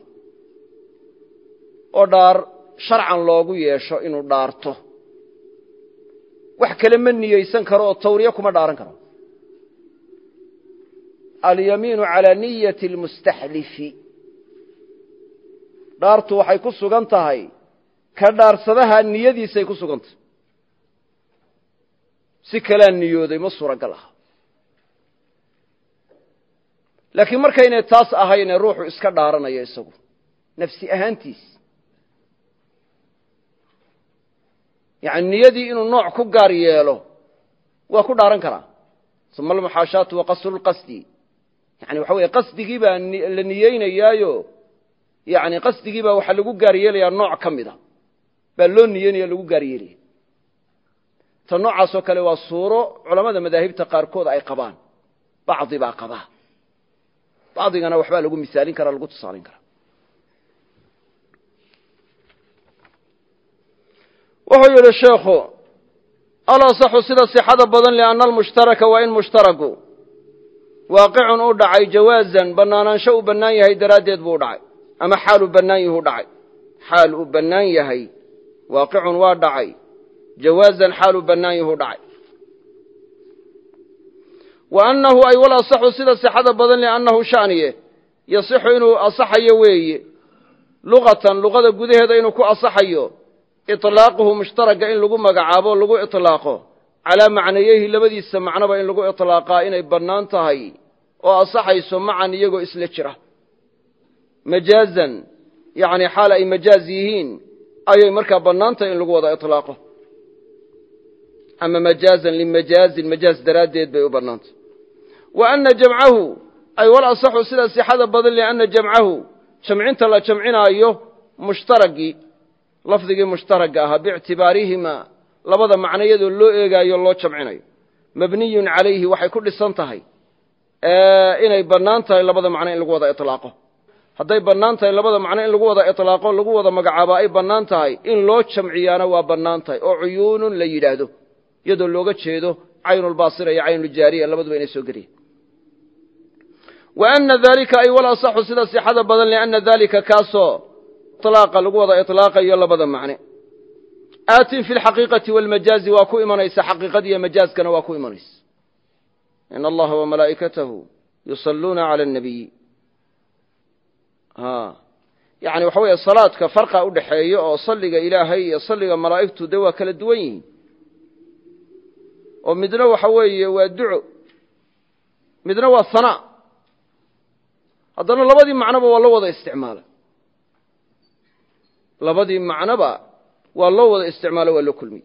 oo dhaar sharcan loogu yeesho inuu dhaarto wax kale ma niyeysan karo oo tawriye kuma dhaaran karo alyamiinu calaa niyati lmustaxlifi dhaartu waxay ku sugan tahay ka dhaarsadaha niyadiisay ku sugan tahay si kalaa niyooday ma suuragal aha laakiin markaynay taas ahayne ruuxu iska dhaaranayo isagu nafsi ahaantiis yani niyadii inuu nooc ku gaar yeelo waa ku dhaaran karaa uma almuxaashaatu wa qasrulqasdi yani waxa weeye qasdigii baa la niyeynayaayo yani qasdigii baa waxaa lagu gaar yeelayaa nooc ka mida baa loo niyeynaya lagu gaar yeelaya ta noocaasoo kale waa suuro culamada madaahibta qaarkood ay qabaan bacdi baa qabaa bacdigana waxbaa lagu misaalin karaa lagu tusaalin karaa wuxuu yidhi sheekhu alasaxu sida sixada badan lianna almushtaraka waa in mushtaraku waaqicun u dhacay jawaazan bannaanaansho uu bannaan yahay daraaddeed buu u dhacay ama xaal uu bannaan yahu dhacay xaal uu bannaan yahay waaqicun waa dhacay jawaazan xaal uu bannaan yahu dhacay wa annahu ay wal asaxu sida sixada badan liannahu shaniye yasixu inuu asaxayo weeye luqatan luqada gudaheeda inuu ku asaxayo iطlaaquhu mushtaraga in lagu magacaabo lagu iطlaaqo calaa macnayeyhi labadiisa macnoba in lagu iطlaaqaa inay bannaan tahay oo asaxayso macan iyagoo isla jira majaazan yani xaal ay majaaz yihiin ayay markaa bannaan tahay in lagu wada iطlaaqo ama majaazan limajaazin majaaz daraaddeed bay u bannaantay wa ana jamcahu ay wal asaxu sida sixada badan lianna jamcahu jamcinta la jamcinaayo mushtaragii lafdigii mushtaragga ahaa biictibaarihima labada macno iyadoo loo eegaayo loo jamcinayo mabniyun calayhi waxay ku dhisan tahay inay bannaan tahay labada macno in lagu wada iطlaaqo hadday bannaan tahay labada macno in lagu wada iطlaaqo lagu wada magacaabo ay bannaan tahay in loo jamciyaana waa bannaan tahay oo cuyuunun la yidhaahdo iyadoo looga jeedo caynulbaasira iyo caynuljaariya labaduba inay soo geliyen wa ana dalika ay wal asaxu sida sixada badan lianna dalika kaasoo iطlaaqa lagu wada iطlaaqayo labada macne aatin fi lxaqiiqati wاlmajaazi waa ku imanaysa xaqiiqadiiyo majaazkana waa ku imanaysa in allaha wamalaa'ikatahu yusalluuna cala الnabiy yani waxa weeye salaadka farqa u dhaxeeya oo salliga ilaahay iyo salliga malaa'igtu dee waa kala duwan yihiin oo midna waxa weeye waa duco midna waa hanaa haddana labadii macnoba waa loo wada isticmaala labadii macnoba waa loo wada isticmaalo waa loo kulmiyey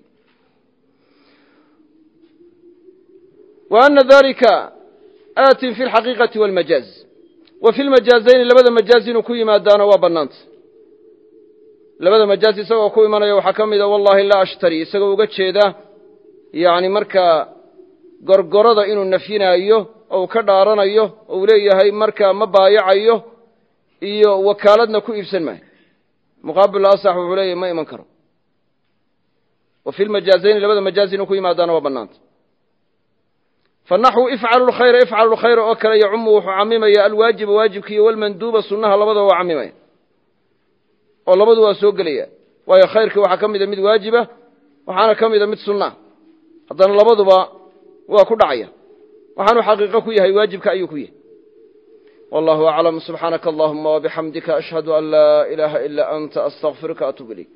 wa ana dalika aatin fi lxaqiiqati wاlmajaaz wa fi lmajaazayni labada majaaz inuu ku yimaadaana waa bannaanta labada majaaz isagoo ku imanaya waxaa ka mida wallahi laa ashtari isagoo uga jeeda yani markaa gorgorada inuu nafyinaayo ou ka dhaaranayo ou leeyahay markaa ma baayacayo iyo wakaaladna ku iibsan maayo muqaabil asax wuxuu leeyahay ma iman karo wa fi lmajaazayni labada majaaz inuu ku yimaadaana waa bannaanta fanaxwu ifcalu lkhayra oo kale yacumu wuxuu camimaya alwaajiba waajibka iyo walmanduuba sunnaha labadaba waa camimaya oo labadu waa soo gelaya waayo khayrkii waxaa ka mida mid waajiba waxaana ka mida mid sunna haddana labaduba waa ku dhacaya waxaanu xaqiiqo ku yahay waajibka ayuu ku yahay wallahu aclam subxaanaka allahuma wabixamdika ashhadu an laa ilaaha ilaa anta astaqfiruka atuub ilayk